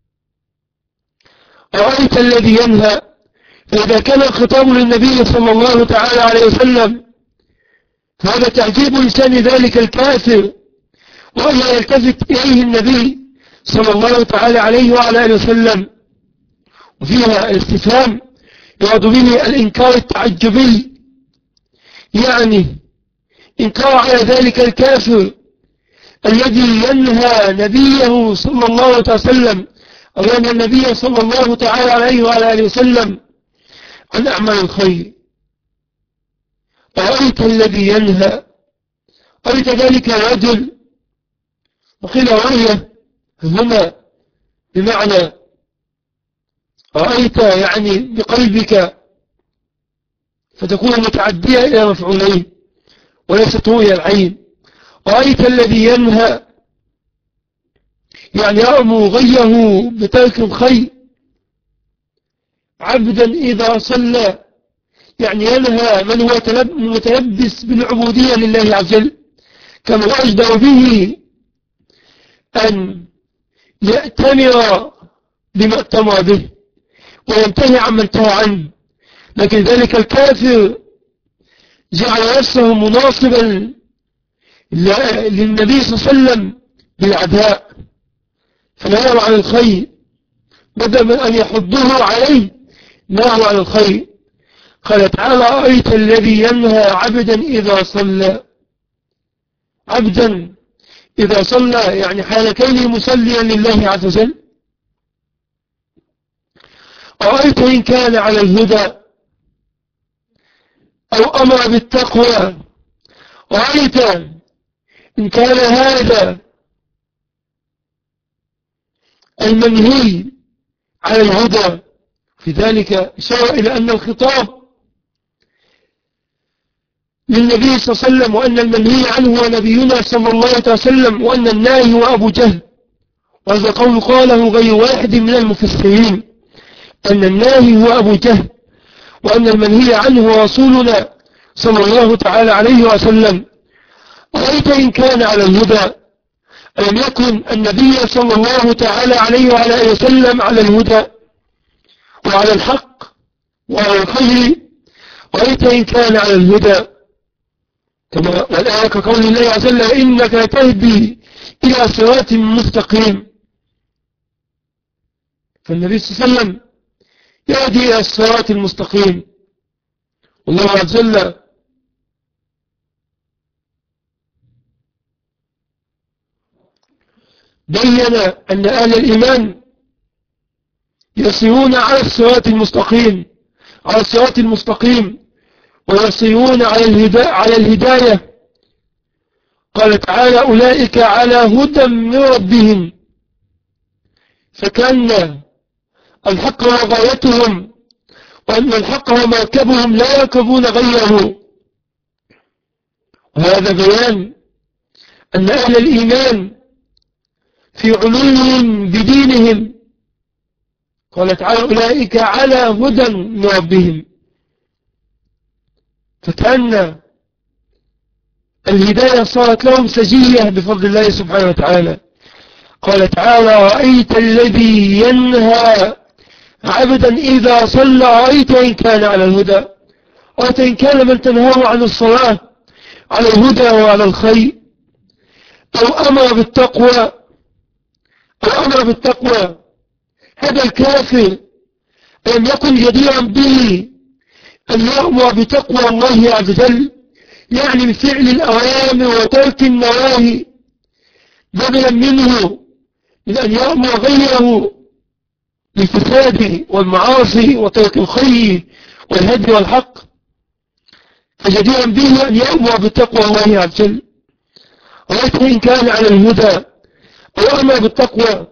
أرأيت الذي ينهى. فإذا كان الخطاب للنبي صلى الله تعالى عليه وسلم فهذا تعجيب لسان ذلك الكافر وألا يلتفت إليه النبي صلى الله تعالى عليه وعلى آله وسلم. وفيها الاستفهام يراد به الإنكار التعجبي، يعني إنكار على ذلك الكافر الذي ينهى نبيه صلى الله عليه وسلم أو ينهى النبي صلى الله تعالى عليه وعلى آله وسلم عن أعمال الخير. أرأيت الذي ينهى، أرأيت ذلك الرجل، وقيل رؤية هنا بمعنى رأيت يعني بقلبك فتكون متعدية إلى مفعولين وليست رؤية العين. رأيت الذي ينهى يعني يأمر غيه بترك الخير عبدا إذا صلى، يعني ينهى من هو متلبس بالعبودية لله عز وجل كما أجدر به أن يأتمر بما ائتمر به وينتهي عما انتهى عنه. لكن ذلك الكافر جعل نفسه مناصبا للنبي صلى الله عليه وسلم بالعداء فنهى عن الخير بدل من أن يحضه عليه نهى عن الخير. قال تعالى أرأيت الذي ينهى عبدا إذا صلى. عبدا إذا صلى يعني حال كونه مصليا لله عز وجل. أرأيت إن كان على الهدى أو أمر بالتقوى. أرأيت إن كان هذا المنهي على الهدى. في ذلك إشارة إلى أن الخطاب للنبي صلى الله عليه وسلم وأن المنهي عنه هو نبينا صلى الله عليه وسلم وأن الناهي هو أبو جهل. وهذا قول قاله غير واحد من المفسرين أن الناهي هو أبو جهل وأن المنهي عنه هو رسولنا صلى الله تعالى عليه وسلم. رأيت إن كان على الهدى ألم يكن النبي صلى الله تعالى عليه وعلى آله وسلم على الهدى وعلى الحق وعلى الخير. رأيت إن كان على الهدى كما والآية كقول الله عز وجل إنك تهدي إلى صراط مستقيم. فالنبي صلى الله عليه وسلم يهدي إلى الصراط المستقيم. والله عز وجل بين أن أهل الإيمان يسيرون على الصراط المستقيم ويسيرون على الهداية. قال تعالى أولئك على هدى من ربهم. فكان الحق هو غايتهم وأن الحق هو مركبهم لا يركبون غيره. وهذا بيان أن أهل الإيمان في علوم بدينهم. قال تعالى أولئك على هدى من ربهم. فكأن الهداية صارت لهم سجية بفضل الله سبحانه وتعالى. قال تعالى رأيت الذي ينهى عبدا إذا صلى. رأيت إن كان على الهدى. رأيت إن كان من تنهاه عن الصلاة على الهدى وعلى الخير أو أمر بالتقوى. هذا الكافر لم يكن جديرا به أن يأمر بتقوى الله عز وجل يعني بفعل الأوامر وترك النواهي بدلا منه من أن يأمر غيره بالفساد والمعاصي وترك الخير والهدي والحق. فجديرا به أن يأمر بتقوى الله عز وجل. رأيت إن كان على الهدى أو أمر بالتقوى.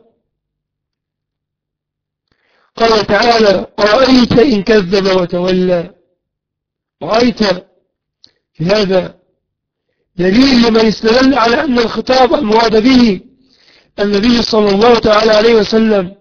قال تعالى رأيت إن كذب وتولى. رأيت في هذا دليل لمن استدل على أن الخطاب المراد به النبي صلى الله تعالى عليه وسلم: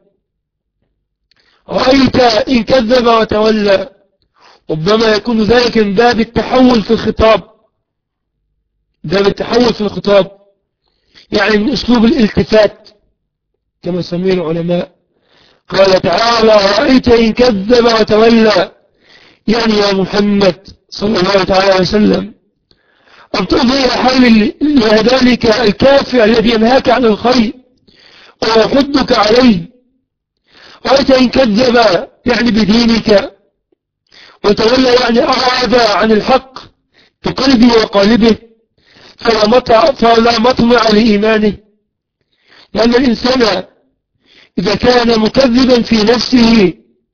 رأيت إن كذب وتولى. ربما يكون ذلك من باب التحول في الخطاب، باب التحول في الخطاب، يعني من أسلوب الالتفات كما سميه العلماء. قال تعالى: رأيت إن كذب وتولى، يعني يا محمد صلى الله تعالى عليه وسلم، أم تنظر حال لذلك الكافر الذي ينهاك عن الخير ويحضك عليه. رأيت إن كذب يعني بدينك، وتولى يعني أعرض عن الحق بقلبه وقالبه، فلا مطمع لإيمانه. لأن الإنسان إذا كان مكذبا في نفسه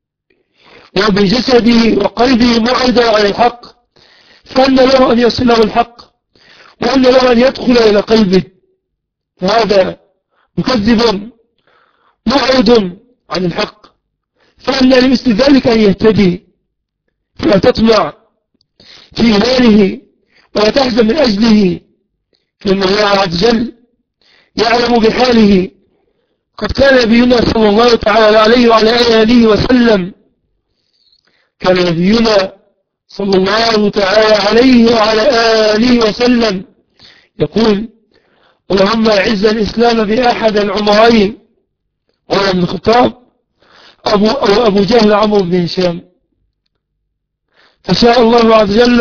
وبجسده وقلبه معرضا عن الحق، فأن له أن يصله الحق، وأن له أن يدخل إلى قلبه. هذا مكذب معرض عن الحق، فأن لمثل ذلك أن يهتدي، فلا تطمع في إيمانه ولا تحزن من أجله، فإن الله عز وجل يعلم بحاله. قد كان نبينا صلى الله تعالى عليه وعلى آله وسلم، كان نبينا صلى الله تعالى عليه وعلى آله وسلم يقول: اللهم أعز الإسلام بأحد العمرين، عمر بن الخطاب أو أبو جهل عمرو بن هشام. فشاء الله عز وجل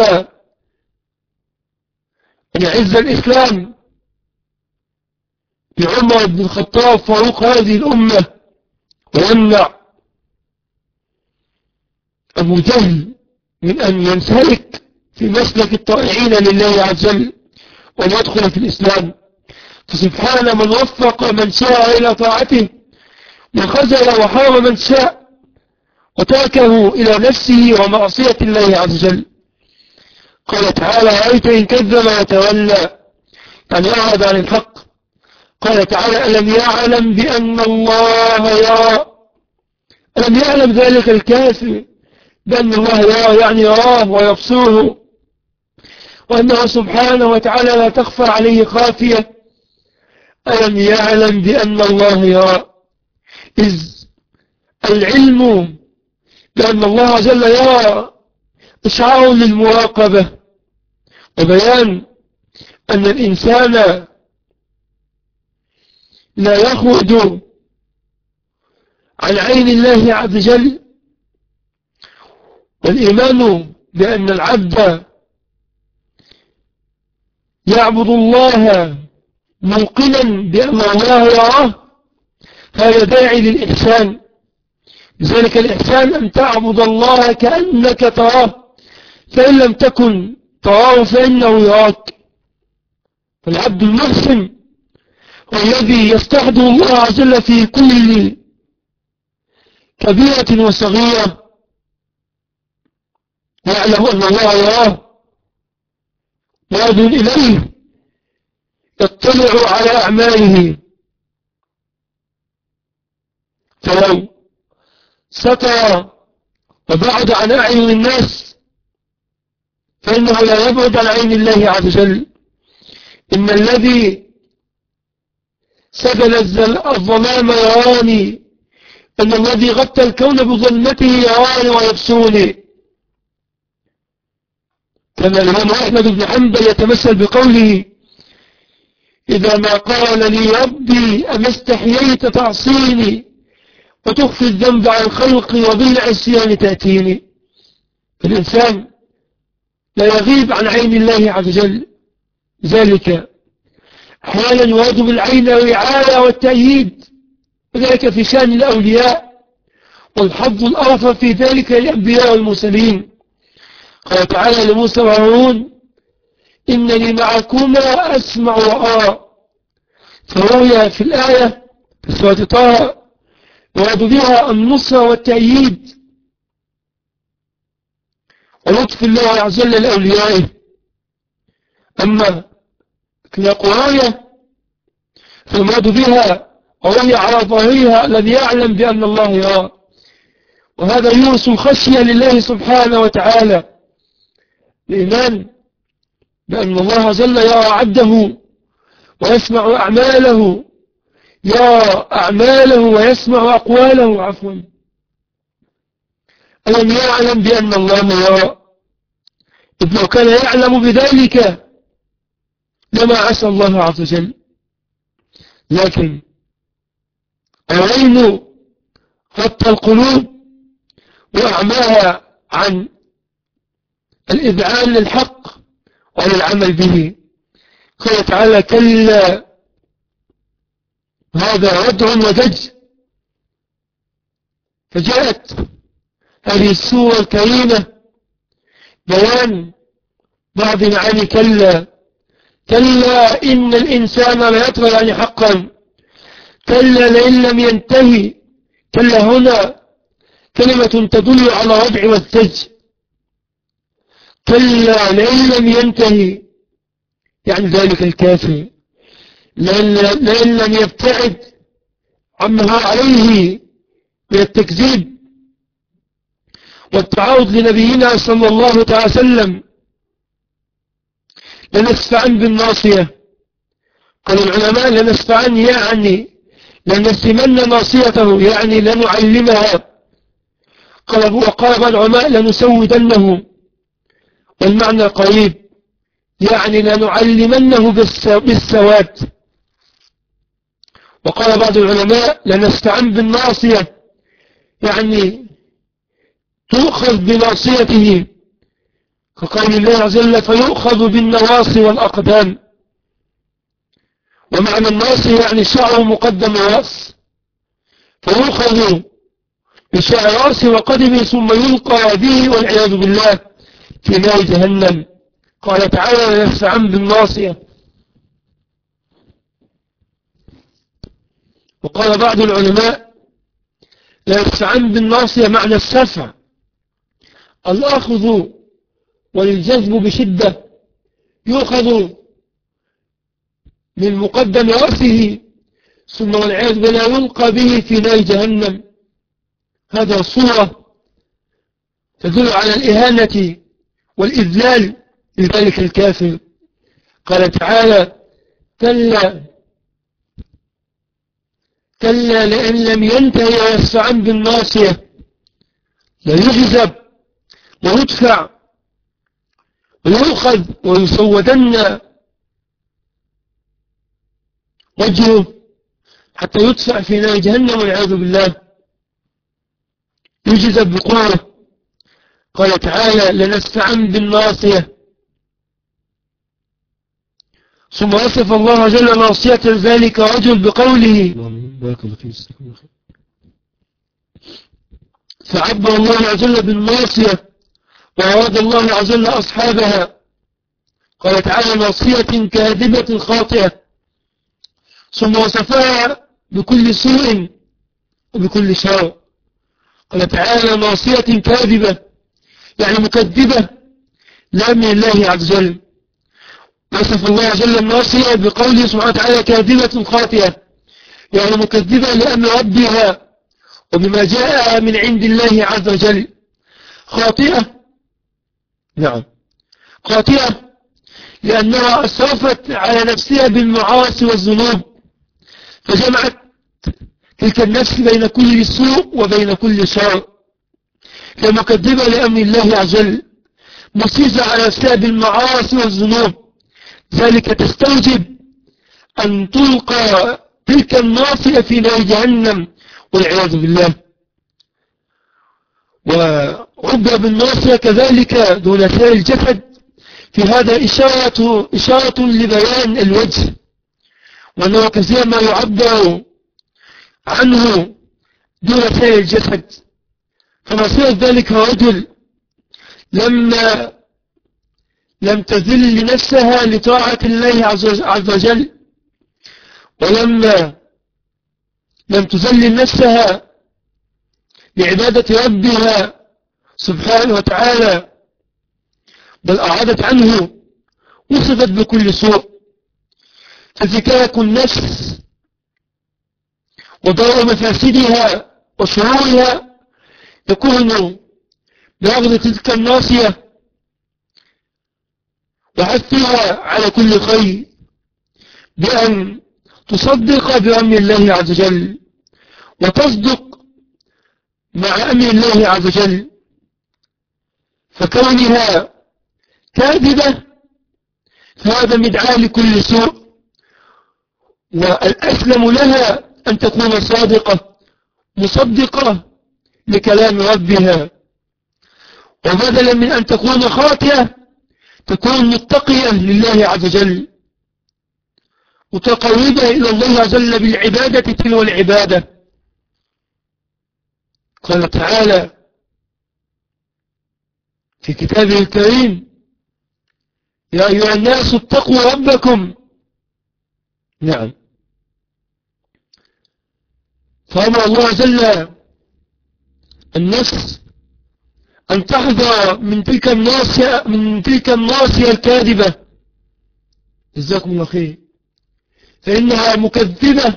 أن يعز الإسلام بعمر بن الخطاب فاروق هذه الأمة، ويمنع أبو جهل من أن ينسلك في مسلك الطائعين لله عز وجل وأن يدخل في الإسلام. فسبحان من وفق من شاء إلى طاعته، وخذل وحارب من شاء وتركه إلى نفسه ومعصية الله عز وجل. قال تعالى: رأيت إن كذب وتولى، يعني أعرض عن الحق. قال تعالى: ألم يعلم بأن الله يرى. ألم يعلم ذلك الكافر بأن الله يرى، يعني يراه ويبصره، وأنه سبحانه وتعالى لا تخفى عليه خافية. ألم يعلم بأن الله يرى، إذ العلم بأن الله عز وجل يرى إشعار للمراقبة، وبيان أن الإنسان لا يخرج عن عين الله عز وجل. والإيمان بأن العبد يعبد الله موقنا بأن الله يراه، هذا داعي للإحسان. لذلك الإحسان أن تعبد الله كأنك تراه، فإن لم تكن تراه فإنه يراك. فالعبد المحسن هو الذي يستحضر الله عز وجل في كل كبيرة وصغيرة، يعلم أن الله يراه، يدعو إليه، يطلع على أعماله. فلو ستر وبعد عن أعين الناس فإنه لا يبعد عن عين الله عز وجل. إن الذي سبل الظلام يراني، إن الذي غطى الكون بظلمته يراني ويبصرني. كما الإمام أحمد بن حنبل يتمثل بقوله: إذا ما قال لي ربي أما استحييت تعصيني وتخفي الذنب عن خلقي وبالعصيان تأتيني. فالإنسان لا يغيب عن عين الله عز وجل، ذلك أحيانا يراد بالعين الرعاية والتأييد، وذلك في شأن الأولياء، والحظ الأوفى في ذلك الأنبياء والمرسلين. قال تعالى لموسى وهارون: إنني معكما أسمع وأرى. فروي في الآية في سورة طه يراد بها النصر والتأييد ولطف الله عز وجل لأوليائه. أما القراية فالمراد بها وهي على ظاهرها الذي يعلم بأن الله يرى، وهذا يورث الخشية لله سبحانه وتعالى، الإيمان بأن الله عز وجل يرى عبده ويسمع أعماله، يرى أعماله ويسمع أقواله عفوا. ألم يعلم بأن الله يرى؟ إذ لو كان يعلم بذلك لما عسى الله عز وجل. لكن العلم غطى القلوب وأعماها عن الإذعان للحق وعن العمل به. قال تعالى كلا هذا ردع ودج. فجاءت هذه السورة الكريمة بيان بعض معاني كلا. كلا إن الإنسان ليطغى يعني حقا. كلا لئن لم ينتهي. كلا هنا كلمة تدل على ردع والثج. كلا لئن لم ينتهي يعني ذلك الكافر، لئن لم يبتعد عما هو عليه من التكذيب والتعارض لنبينا صلى الله عليه وسلم لنسفعن بالناصية. قال العلماء لنسفعن يعني لنسمن ناصيته يعني لنعلمها. وقال العلماء لنسودنه، والمعنى قريب يعني لنعلمنه بالسواد. وقال بعض العلماء لنستعن بالناصية يعني تؤخذ بناصيته، كقول الله عز وجل فيؤخذ بالنواصي والأقدام. ومعنى الناصية يعني شعر مقدم الرأس، فيؤخذ بشعر رأسه وقدمه ثم يلقى به والعياذ بالله في نار جهنم. قال تعالى لنستعن بالناصية. وقال بعض العلماء لنستعن بالناصية معنى السفع، الأخذ والجذب بشدة، يؤخذ من مقدم رأسه ثم والعياذ بالله يلقى به في نار جهنم. هذا صورة تدل على الإهانة والإذلال لذلك الكافر. قال تعالى كلا لئن لم ينتهي ويستعن بالناصية ليجذب ويدفع ويؤخذ ويسودن وجهه حتى يدفع في نار جهنم والعياذ بالله، يجذب بقوة. قال تعالى لنستعن بالناصية. ثم وصف الله عز وجل ناصية ذلك رجل بقوله فعبر الله عز وجل بالناصية وأراد الله عز وجل أصحابها. قال تعالى ناصية كاذبة خاطئة. ثم وصفها بكل سوء وبكل شر. قال تعالى ناصية كاذبة يعني مكذبة لا من الله عز وجل. وصف الله عز وجل الناصية بقوله سبحانه وتعالى كاذبة خاطئة يعني مكذبة لأمر ربها وبما جاء من عند الله عز وجل. خاطئة نعم خاطئة لأنها أسرفت على نفسها بالمعاصي والذنوب، فجمعت تلك النفس بين كل سوء وبين كل شر. فمكذبة لأمر الله عز وجل مصيزة على نفسها بالمعاصي والذنوب، ذلك تستوجب أن تلقى تلك الناصية في نار جهنم والعياذ بالله. وعبر بالناصية كذلك دون سائر الجسد، في هذا إشارة لبيان الوجه، وأنه كثيرا ما يعبر عنه دون سائر الجسد. فنصير ذلك رجل لم تذل نفسها لطاعة الله عز وجل، لم تذل نفسها لعبادة ربها سبحانه وتعالى، بل أعادت عنه وصفت بكل سوء. فذكاك النفس وضوء مفاسدها وشرورها يكون بأخذ تلك الناصية وحثها على كل خير بأن تصدق بأمر الله عز وجل وتصدق مع أمر الله عز وجل، فكونها كاذبة فهذا مدعاة لكل سوء، والأسلم لها أن تكون صادقة مصدقة لكلام ربها، وبدلا من أن تكون خاطئة تكون متقية لله عز وجل متقربة إلى الله عز وجل بالعبادة تلو العبادة. قال تعالى في كتابه الكريم: يا أيها الناس اتقوا ربكم. نعم، فأمر الله عز وجل النفس أن تحذر من تلك الناصية الكاذبة، جزاكم الله خير، فإنها مكذبة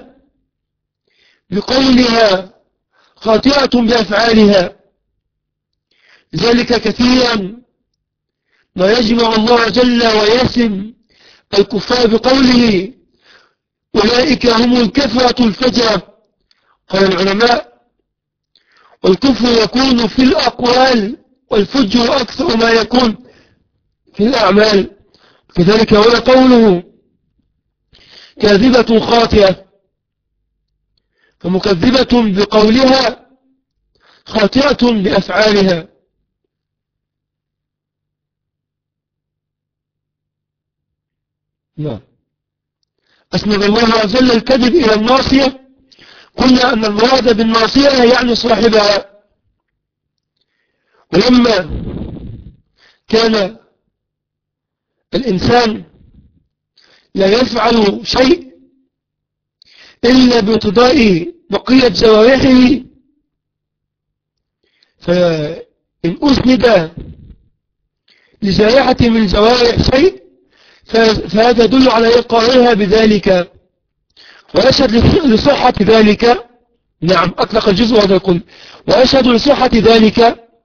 بقولها خاطئة بأفعالها. ذلك كثيرا ما يجمع الله جل ويسم الكفار بقوله: أولئك هم الكفرة الفجرة. قال العلماء: والكفر يكون في الأقوال والفجر أكثر ما يكون في الأعمال. كذلك هو قوله كاذبة خاطئة، فمكذبة بقولها خاطئة بأفعالها. نعم، أسند الله عز وجل الكذب إلى الناصية. قلنا أن المراد بالناصية يعني صاحبها. ولما كان الإنسان لا يفعل شيء إلا بارتضاء بقية جوارحه، فإن أسند لجارحة من الجوارح شيء فهذا يدل على إقرارها بذلك ويشهد لصحة ذلك. نعم، أطلق الجزء وهذا الكل. ويشهد لصحة ذلك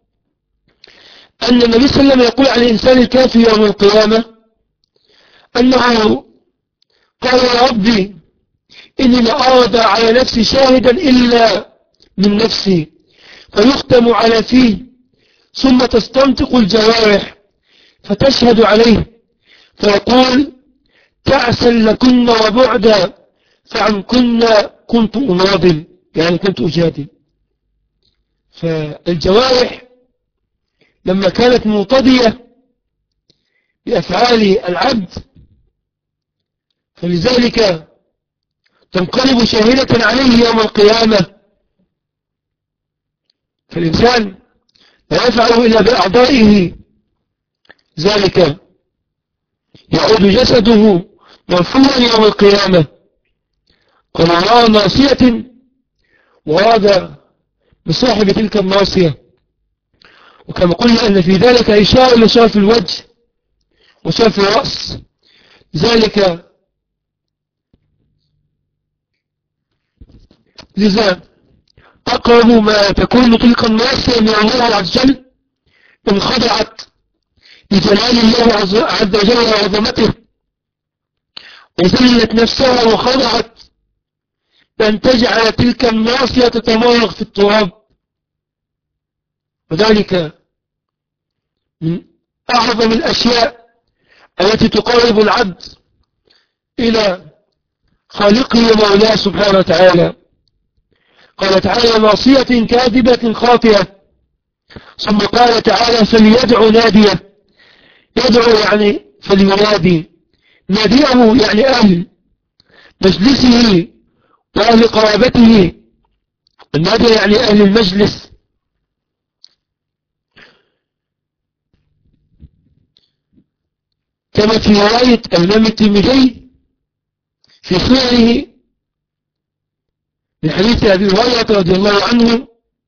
أن النبي صلى الله عليه وسلم يقول عن الإنسان الكافر يوم القيامة أنه قال: يا ربي إني لا أرضى على نفسي شاهدا إلا من نفسي، فيختم على فيه ثم تستنطق الجوارح فتشهد عليه، فيقول: تعسا لكن وبعدا، فعن كنا كنت أناضل، يعني كنت أجادل. فالجوارح لما كانت مرتضية بأفعال العبد فلذلك تنقلب شاهدة عليه يوم القيامة. فالإنسان لا يفعل إلا بأعضائه، ذلك يعود جسده مرفوعا يوم القيامة. قال الله: ناصية، وهذا بصاحب تلك الناصية. وكما قلنا أن في ذلك إشارة إلى شرف الوجه وشرف الرأس، ذلك لذا أقرب ما تكون تلك الناصية من الله عز وجل إن خضعت لجلال الله عز وجل وعظمته وذلت نفسها وخضعت بأن تجعل تلك الناصية تتمرغ في التراب. وذلك من أعظم الأشياء التي تقرب العبد إلى خالقه ومولاه سبحانه وتعالى. قال تعالى: ناصية كاذبة خاطئة. ثم قال تعالى: فليدعو ناديه. يدعو يعني فلينادي، ناديه يعني أهل مجلسه وأهل قرابته. النادي يعني أهل المجلس. كما في رواية الإمام الترمذي في صحيحه من حديث أبي هريرة رضي الله عنه،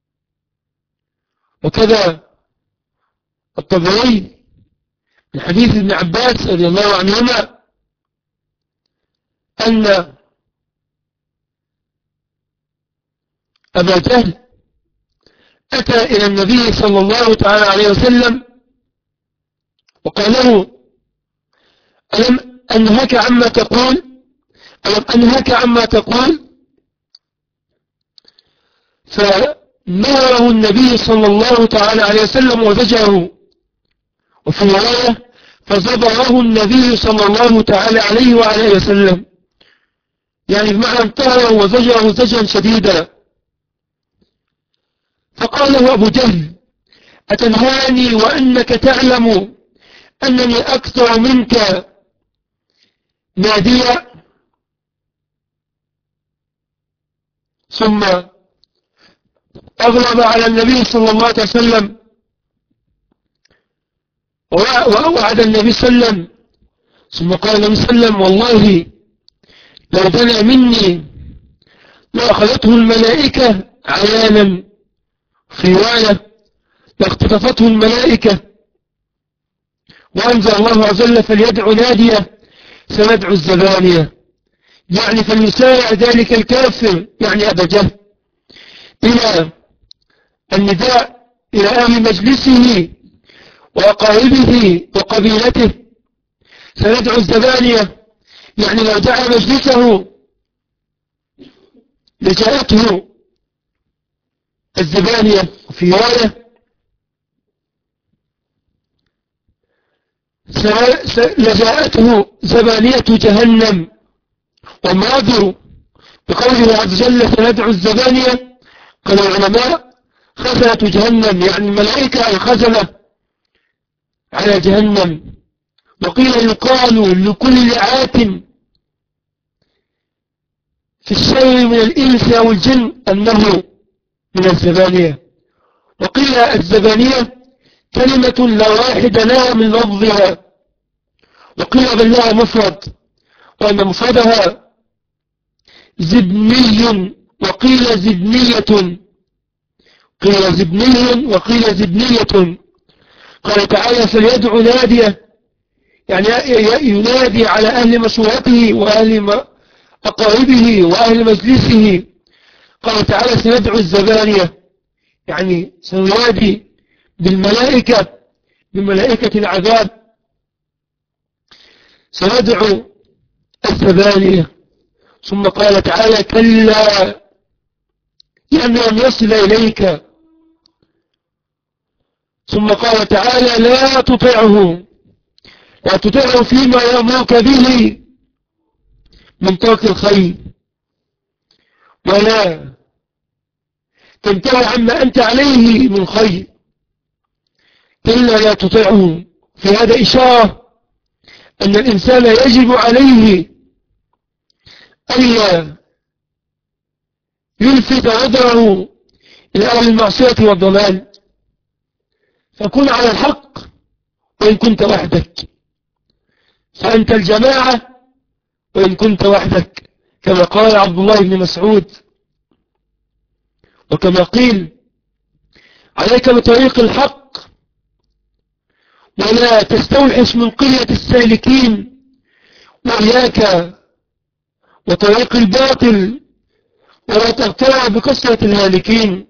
وكذا الطبري من حديث ابن عباس رضي الله عنهما أن أبا جهل أتى إلى النبي صلى الله تعالى عليه وسلم وقال له: ألم أنهك عما تقول؟ ألم أنهك عما تقول؟ فنهره النبي صلى الله تعالى عليه وسلم وزجره. وفي رواية فزبره النبي صلى الله تعالى عليه وعلى وسلم، يعني بمعنى انتهره وزجره زجرا شديدا. فقال له أبو جهل: أتنهاني وأنك تعلم أنني أكثر منك ناديا؟ ثم أغلب على النبي صلى الله عليه وسلم وأوعد النبي صلى الله عليه وسلم. ثم قال النبي صلى الله عليه وسلم: والله لو دنا مني لأخذته الملائكة عيانا، في رواية لاختطفته الملائكة. وأنزل الله عز وجل: فليدعو نادية سندعو الزبانية، يعني فليسارع ذلك الكافر، يعني أبا جهل، إلى النداء إلى أهل مجلسه وأقاربه وقبيلته. سندعو الزبانية يعني لو دعا مجلسه لجاءته الزبانية. وفي رواية لجاءته زبانية جهنم. وماذا بقوله عز وجل: سندعو الزبانية، قال العلماء: خزنة جهنم، يعني الملائكة الخزنة على جهنم. وقيل يقال لكل عات في الشر من الإنس أو الجن أنه من الزبانية. وقيل الزبانية كلمة لا واحد لها من لفظها، وقيل بل لها مفرد، وأن مفردها زبني، وقيل زبنية، قيل زبني وقيل زبنية. قال تعالى: فليدعو نادية، يعني ينادي على أهل مشورته وأهل أقاربه وأهل مجلسه. قال تعالى: سندعو الزبانية، يعني سننادي بالملائكة، بملائكة العذاب، سندعو الزبانية. ثم قال تعالى: كلا يعني أن يصل إليك. ثم قال تعالى: لا تطعه فيما يأمرك به من ترك الخير، ولا تنتهي عما أنت عليه من خير. كلا لا تطعه. في هذا إشارة أن الإنسان يجب عليه أن يلفت نظره إلى أهل المعصية والضلال، فكن على الحق وإن كنت وحدك، فأنت الجماعة وإن كنت وحدك، كما قال عبد الله بن مسعود. وكما قيل: عليك بطريق الحق ولا تستوحش من قلة السالكين، وإياك وطريق الباطل ولا تغترع بكثرة الهالكين.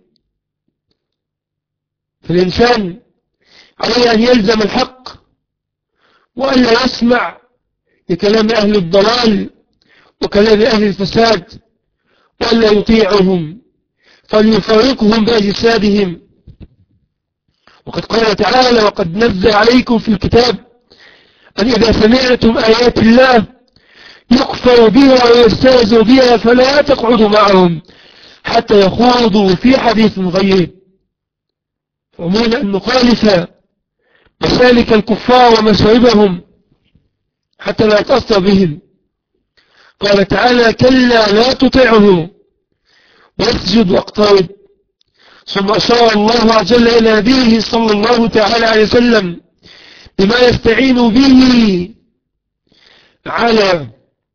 فالإنسان عليه أن يلزم الحق وأن لا يسمع لكلام أهل الضلال وكلام أهل الفساد، وأن لا يطيعهم فليفارقهم بأجسادهم. وقد قال تعالى: وقد نزل عليكم في الكتاب أن إذا سمعتم آيات الله يكفر بها ويستهزئ بها فلا تقعدوا معهم حتى يخوضوا في حديث غيره. فأمرنا أن نخالف مسالك الكفار ومشاربهم حتى لا يتأثر بهم. قال تعالى: كلا لا تطعه واسجد واقترب. ثم أشار الله عز وجل إلى نبيه صلى الله تعالى عليه وسلم بما يستعين به على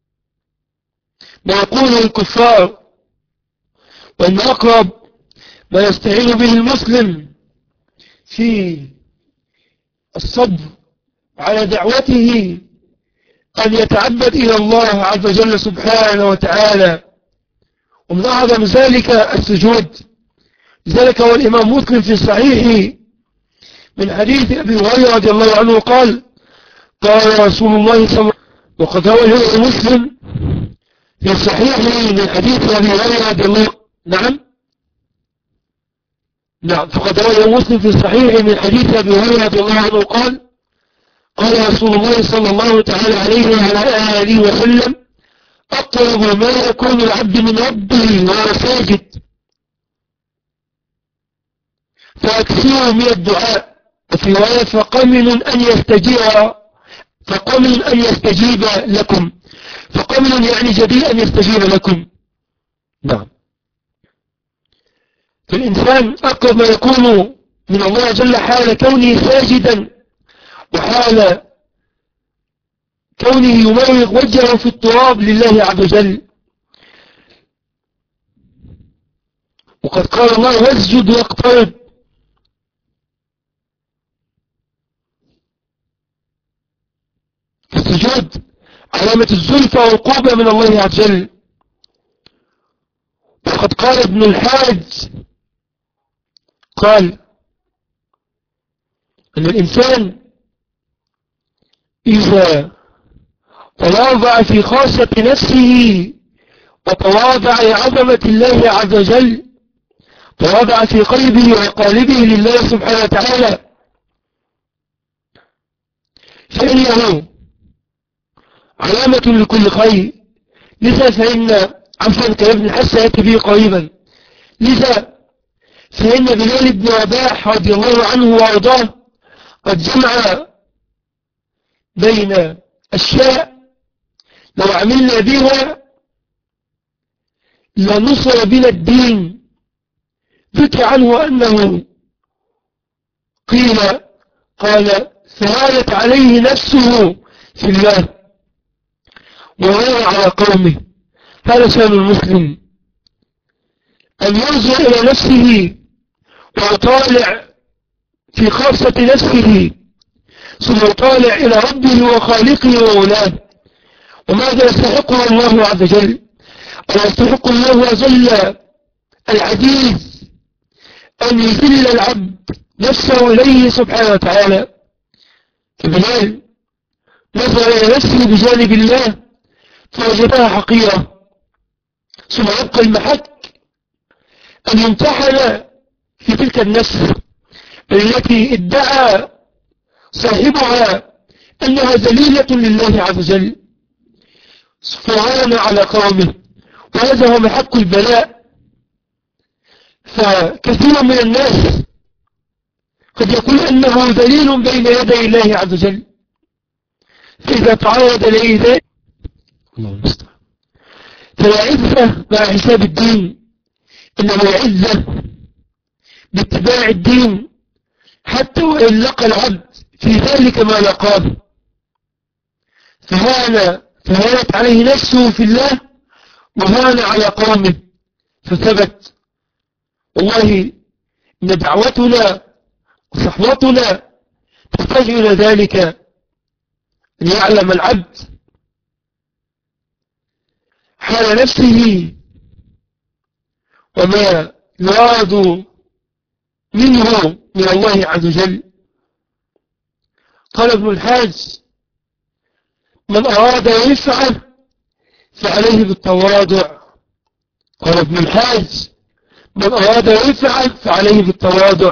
ما يقوله الكفار، وإن أقرب ما يستعين به المسلم في الصبر على دعوته أن يتعبد إلى الله عز وجل سبحانه وتعالى. ومن أعظم ذلك السجود. لذلك هو الإمام مسلم في صحيحه من حديث أبي هريرة رضي الله عنه قال: قال رسول الله صلى الله عليه وسلم، وقد روى مسلم في الصحيح من حديث أبي هريرة رضي الله نعم فقد روى مسلم في الصحيح من حديث أبي هريرة رضي الله عنه قال رسول الله صلى الله تعالى عليه وعلى آله وسلم أقرب ما يكون العبد من ربه وهو ساجد فأكثروا من الدعاء وفي رواية فقمن أن يستجيب لكم فقمن يعني جدير أن يستجيب لكم. نعم فالإنسان أقرب ما يكون من الله جل حال كونه ساجدا وحال كونه يمرغ وجهه في التراب لله عز وجل. وقد قال الله واسجد واقترب السجود علامة الزلفى والقربة من الله عز وجل. وقد قال ابن الحاج قال أن الإنسان إذا تواضع في خاصة نفسه وتواضع لعظمة الله عز وجل تواضع في قلبه وقالبه لله سبحانه وتعالى فإنه علامة لكل خير. لذا فإن عفوا كابن الحس يأتي به قريبا. لذا فإن بلال بن رباح رضي الله عنه وأرضاه قد جمع بين أشياء لو عملنا بها لنصر بنا الدين. ذكر عنه أنه قال فهالت عليه نفسه في الله وغير على قومه. هذا شأن المسلم أن ينظر إلى نفسه ويطالع في خاصة نفسه ثم يطالع إلى ربه وخالقه وولاه وماذا يستحقه الله عز وجل. ويستحق الله عز وجل العزيز أن يذل العبد نفسه إليه سبحانه وتعالى. فبلال نظر إلى نفسه بجانب الله فوجدها حقيرة ثم يبقى المحك أن يمتحن في تلك النفس التي ادعى صاحبها أنها ذليلة لله عز وجل فهان على قومه. وهذا هو محك البلاء. فكثير من الناس قد يقول أنه ذليل بين يدي الله عز وجل فإذا تعرض إليه ذلك الله المستعان فلا عزة مع حساب الدين إنما عزة باتباع الدين حتى وإن لقى العبد في ذلك ما لقاه فهانت عليه نفسه في الله وهان على قومه فثبت. والله إن دعوتنا وصحوتنا تحتاج إلى ذلك أن يعلم العبد حال نفسه وما يراد منه من الله عز وجل. قال ابن الحاج من أراد رفعة فعليه بالتواضع. قال ابن الحاج من أراد رفعة فعليه بالتواضع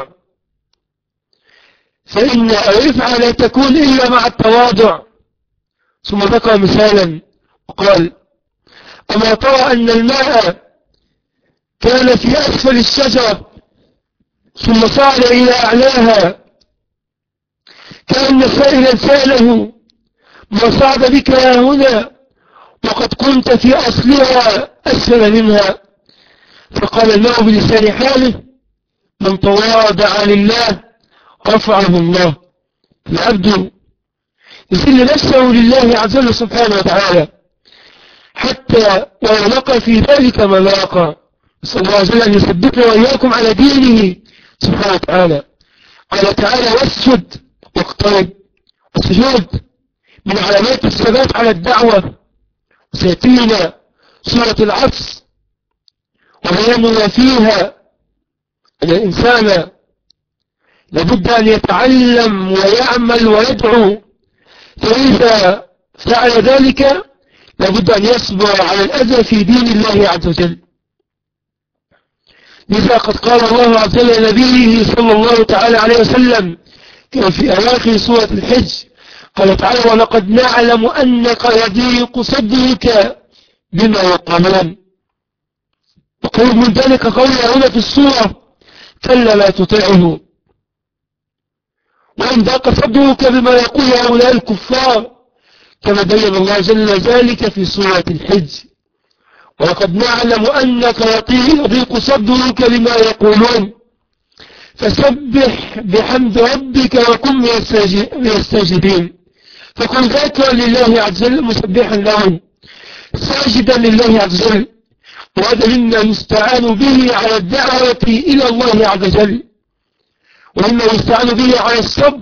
فإن الرفعة لا تكون إلا مع التواضع. ثم ذكر مثالا وقال أما ترى أن الماء كان في أسفل الشجرة ثم صعد إلى أعلاها كأن سائلا سأله ما صعد بك يا هنا وقد كنت في أصلها أسفل منها. فقال الماء بلسان حاله من تواضع لله رفعه الله. العبد يذل نفسه لله عز وجل سبحانه وتعالى حتى ويلقى في ذلك ما لاقى. نسأل الله عز وجل أن يثبتنا وإياكم على دينه سبحانه وتعالى. قال تعالى واسجد واقترب. السجود من علامات الثبات على الدعوة وسيأتينا سورة العصر وبيان ما فيها أن الإنسان لابد أن يتعلم ويعمل ويدعو فإذا فعل ذلك لابد أن يصبر على الأذى في دين الله عز وجل. لذا قد قال الله عز وجل لنبيه صلى الله تعالى عليه وسلم كما في أواخر سورة الحج قال تعالى ولقد نعلم أنك يضيق صدرك بما يقولون. وقرب من ذلك قوله هنا في السورة كلا لا تطيعه وإن ضاق صدرك بما يقول هؤلاء الكفار كما بين الله جل ذلك في سورة الحج ولقد نعلم أنك يضيق صدرك بما يقولون فسبح بحمد ربك وكن من الساجدين. فكن ذاكرا لله عز وجل مسبحا له ساجدا لله عز وجل، وهذا مما يستعان به على الدعوة إلى الله عز وجل، ومما يستعان به على الصبر.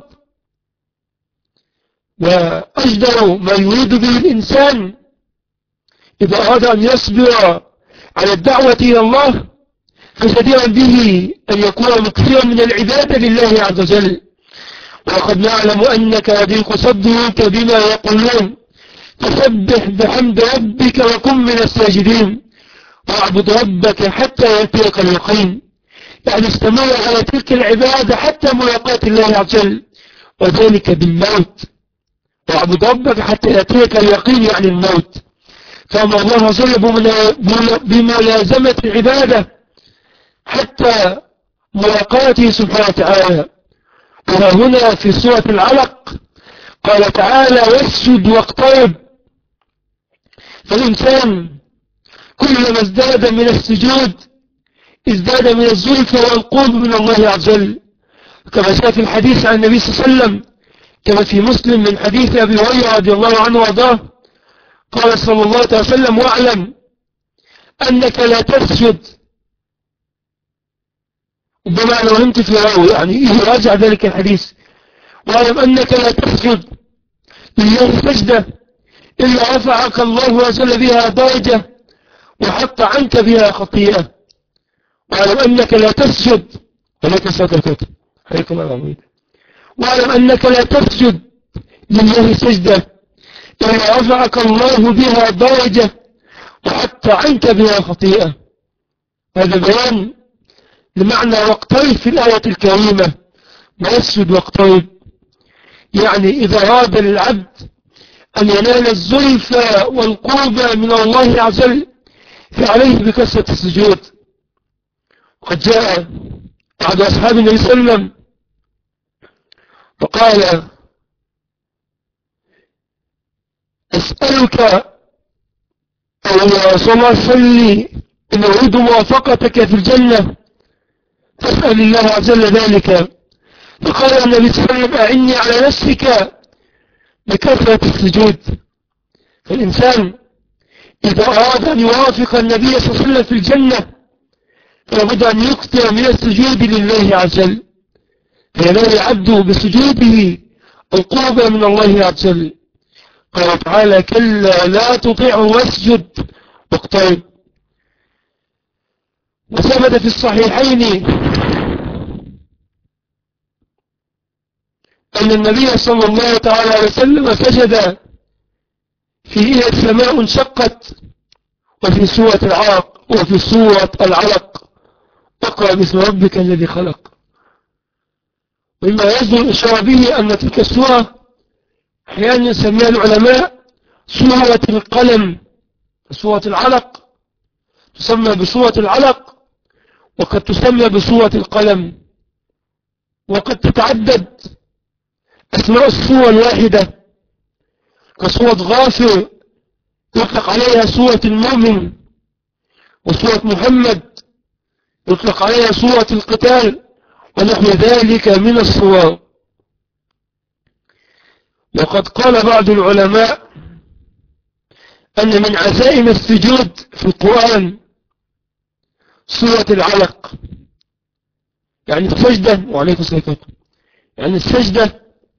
وأجدر ما يريد به الإنسان إذا أراد أن يصبر على الدعوة إلى الله فجديرا به أن يكون مكثرا من العبادة لله عز وجل. وقد نعلم أنك يضيق صدرك بما يقولون فسبح بحمد ربك وكن من الساجدين واعبد ربك حتى يأتيك اليقين، يعني استمر على تلك العبادة حتى ملاقاة الله عز وجل وذلك بالموت. واعبد ربك حتى يأتيك اليقين يعني الموت. فأمر الله عز وجل بملازمة العبادة حتى ملاقاته سبحانه وتعالى. وهنا في سورة العلق قال تعالى واسجد واقترب. فالإنسان كلما ازداد من السجود ازداد من الزلفى والقرب من الله عز وجل، كما جاء في الحديث عن النبي صلى الله عليه وسلم كما في مسلم من حديث أبي هريرة رضي الله عنه وارضاه قال صلى الله عليه وسلم واعلم أنك لا تسجد، ربما أنا وهمت في راوي يعني يراجع ذلك الحديث، واعلم أنك لا تسجد لله سجدة إلا رفعك الله عز وجل بها درجة وحط عنك بها خطيئة. واعلم أنك لا تسجد ولك سكتت عليكم الأمين. واعلم أنك لا تسجد لله سجدة إلا رفعك الله بها درجة وحط عنك بها خطيئة. هذا بيان لمعنى واقترب في الآية الكريمة. ما يسجد واقترب يعني إذا أراد للعبد أن ينال الزلفى والقرب من الله عز وجل فعليه بكثرة السجود. وقد جاء بعض أصحاب النبي صلى الله عليه وسلم فقال أسألك يا رسول الله صلي إن أريد موافقتك في الجنة فاسأل الله عز وجل ذلك. فقال النبي صلى الله عليه وسلم أعني على نفسك بكثرة السجود. فالإنسان إذا أراد أن يوافق النبي صلى الله عليه وسلم في الجنة فلابد أن يكثر من السجود لله عز وجل فينال العبد بسجوده القرب من الله عز وجل. قال تعالى كلا لا تطيعه واسجد واقترب. وثبت في الصحيحين أن النبي صلى الله تعالى عليه وسلم سجد في إذا السماء انشقت وفي سورة العلق اقرأ باسم ربك الذي خلق. ومما يصدر الإشارة به أن تلك السورة أحيانا يسميها العلماء سورة القلم. سورة العلق تسمى بسورة العلق وقد تسمى بسورة القلم، وقد تتعدد أسماء السورة الواحدة كسورة غافر يطلق عليها سورة المؤمن، وسورة محمد يطلق عليها سورة القتال ونحو ذلك من الصور. وقد قال بعض العلماء أن من عزائم السجود في القرآن سورة العلق، يعني السجدة وعليكم السلام، يعني السجدة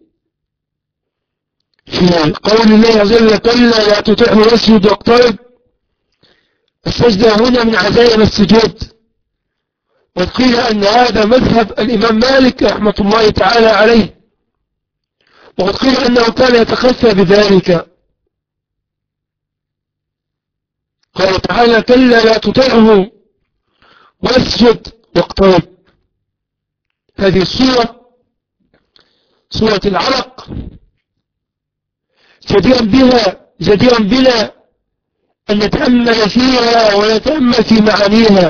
في قول الله عز وجل كلا لا تطعه واسجد واقترب. السجدة هنا من عزائم السجود، وقيل أن هذا مذهب الإمام مالك رحمة الله تعالى عليه، وقد قيل أنه كان يتخفى بذلك. قال تعالى كلا لا تطعه واسجد واقترب. هذه السورة سورة العلق جديرا بنا أن نتأمل فيها ونتأمل في معانيها،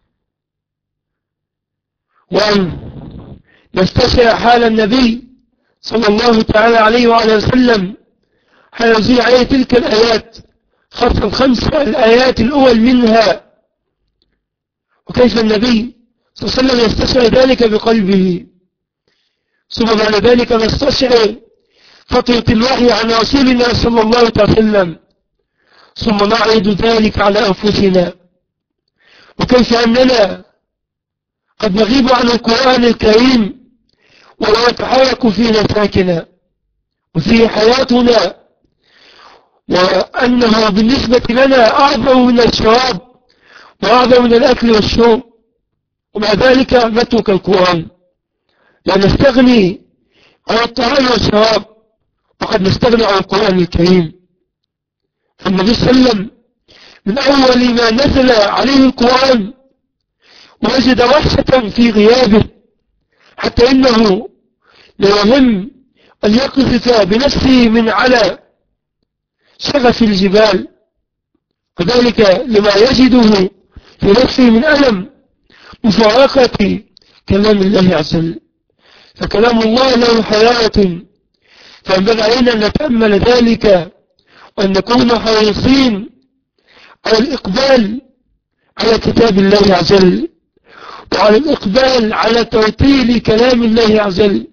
وأن نستشعر حال النبي صلى الله تعالى عليه وعلى وسلم حين نزل عليه تلك الآيات، خاصة الخمس الآيات الأول منها، وكيف النبي صلى الله عليه وسلم يستشعر ذلك بقلبه. ثم بعد ذلك نستشعر فترة الوحي عن رسولنا صلى الله عليه وسلم، ثم نعرض ذلك على أنفسنا، وكيف أننا قد نغيب عن القرآن الكريم ولا يتحرك فينا ساكنا وفيه حياتنا، وأنه بالنسبة لنا أعظم من الشراب وأعظم من الأكل والشرب، ومع ذلك نترك القرآن، لا نستغني عن الطعام والشراب وقد نستغني عن القرآن الكريم. فالنبي صلى الله عليه وسلم من أول ما نزل عليه القرآن وجد وحشة في غيابه، حتى إنه ليهم أن يقذف بنفسه من على شغف الجبال، وذلك لما يجده في نفسه من ألم مفارقة كلام الله عز وجل. فكلام الله له حياة، فينبغي علينا أن نتأمل ذلك وأن نكون حريصين على الإقبال على كتاب الله عز وجل، وعلى الإقبال على توطيل كلام الله عز وجل،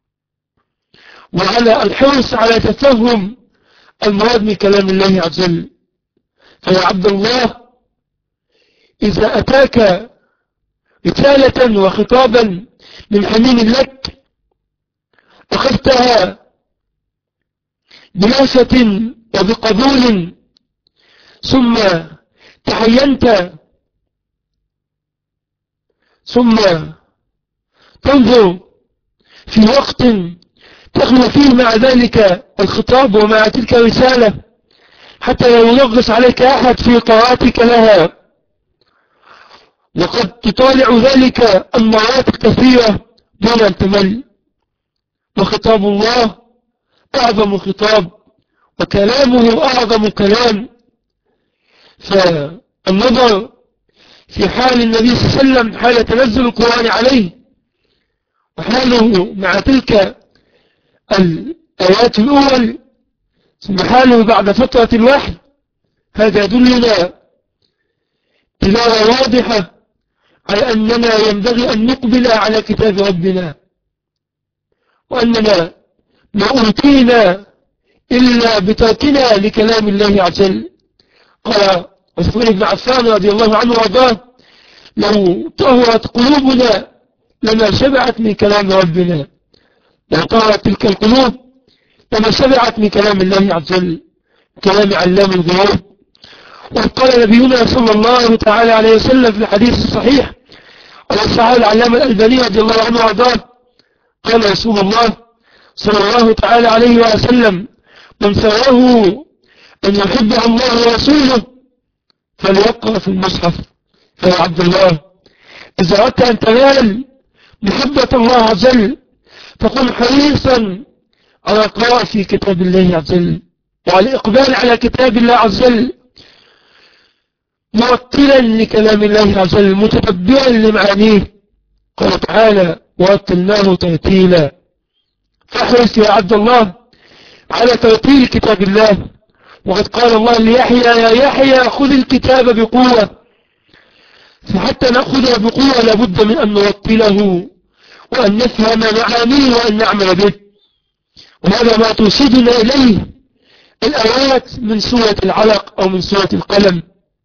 وعلى الحرص على تفهم المراد من كلام الله عز وجل. فيا عبد الله، إذا أتاك رسالة وخطابا من حنين لك أخذتها بلهفة وبقبول، ثم تحينت، ثم تنظر في وقت تخلو فيه مع ذلك الخطاب ومع تلك الرسالة حتى لا ينغص عليك أحد في قراءتك لها، وقد تطالع ذلك المرات الكثيرة دون أن تمل. وخطاب الله أعظم خطاب وكلامه أعظم كلام. فالنظر في حال النبي صلى الله عليه وسلم حال تنزل القرآن عليه وحاله مع تلك الآيات الأول ثم حاله بعد فترة الوحي، هذا يدلنا دلالة واضحة على أننا ينبغي أن نقبل على كتاب ربنا، وأننا ما أوتينا إلا بتركنا لكلام الله عز وجل. قال عثمان بن عفان رضي الله عنه وارضاه: لو طهرت قلوبنا لما شبعت من كلام ربنا. لو طهرت تلك القلوب لما شبعت من كلام الله عز وجل، كلام علام الغيوب. وقال نبينا صلى الله تعالى عليه وسلم في الحديث الصحيح على الصحابي العلامة الألباني رضي الله عنه وارضاه، قال رسول الله صلى الله تعالى عليه وسلم: من سره أن يحب الله ورسوله فليقرأ في المصحف. فيا عبد الله، إذا أردت أن تنال محبة الله عز وجل فكن حريصا على القراءة في كتاب الله عز وجل وعلى الإقبال على كتاب الله عز وجل، مرتلا لكلام الله عز وجل، متتبعا لمعانيه. قال تعالى: ورتلناه ترتيلا. فاحرص يا عبد الله على ترتيل كتاب الله. وقد قال الله ليحيى: يا يحيى خذ الكتاب بقوة. فحتى نأخذه بقوة لابد من أن نرتله وأن نفهم معانيه وأن نعمل به. وهذا ما ترشدنا إليه الآيات من سورة العلق أو من سورة القلم.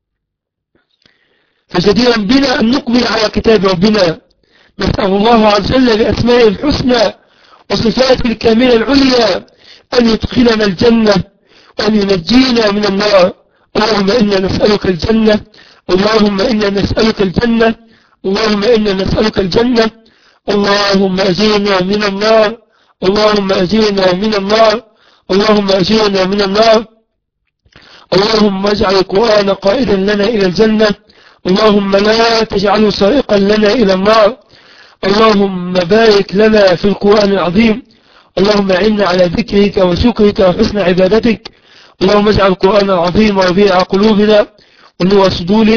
فجديرا بنا أن نقبل على كتاب ربنا، نسأل الله عز وجل بأسمائه الحسنى وصفاته الكاملة العليا أن يدخلنا الجنة وأن ينجينا من النار. اللهم إنا نسألك الجنة، اللهم إنا نسألك الجنة، اللهم إنا نسألك الجنة. اللهم أجينا من النار، اللهم أجينا من النار، اللهم أجينا من النار. اللهم اجعل القرآن قائدا لنا إلى الجنة، اللهم لا تجعله سائقا لنا إلى النار. اللهم بارك لنا في القرآن العظيم، اللهم أعنا على ذكرك وشكرك وحسن عبادتك. اللهم اجعل القرآن العظيم ربيع قلوبنا ونور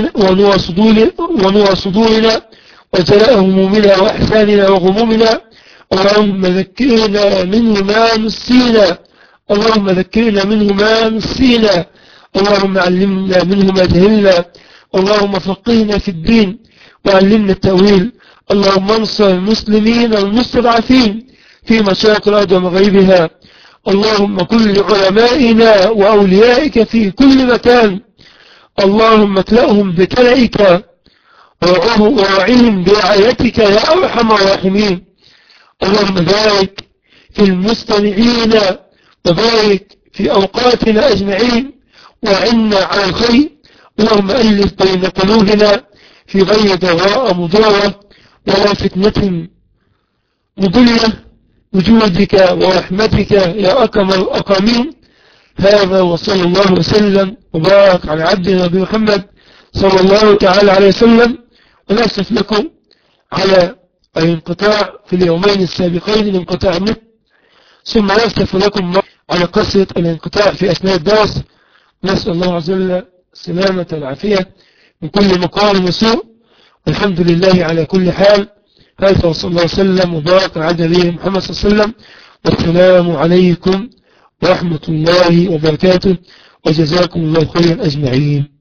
صدورنا وجلاء همومنا وأحزاننا وغمومنا. اللهم ذكرنا منه ما نسينا، اللهم ذكرنا منه ما نسينا، اللهم علمنا منه ما جهلنا، اللهم فقهنا في الدين وعلمنا التأويل. اللهم انصر المسلمين المستضعفين في مشارق الأرض ومغاربها. اللهم كن لعلمائنا وأوليائك في كل مكان، اللهم اكلأهم بكلئك ووعهم برعايتك يا أرحم الراحمين. اللهم بارك في المستمعين وبارك في أوقاتنا أجمعين وعنا على الخير. اللهم ألف بين قلوبنا في غير ضراء مضرة ولا فتنة مضلة بجودك ورحمتك يا أكرم الأكرمين. هذا وصلى الله وسلم وبارك على عبدنا نبي محمد صلى الله تعالى عليه وسلم. ونأسف لكم على الانقطاع في اليومين السابقين لانقطاع النت، ثم نأسف لكم على قصة الانقطاع في أثناء الدرس. نسأل الله عز وجل السلامة والعافية من كل مقام وسوء، والحمد لله على كل حال. هذا وصلى الله وسلم وبارك على نبينا محمد صلى الله عليه وسلم، والسلام عليكم ورحمة الله وبركاته، وجزاكم الله خيرا أجمعين.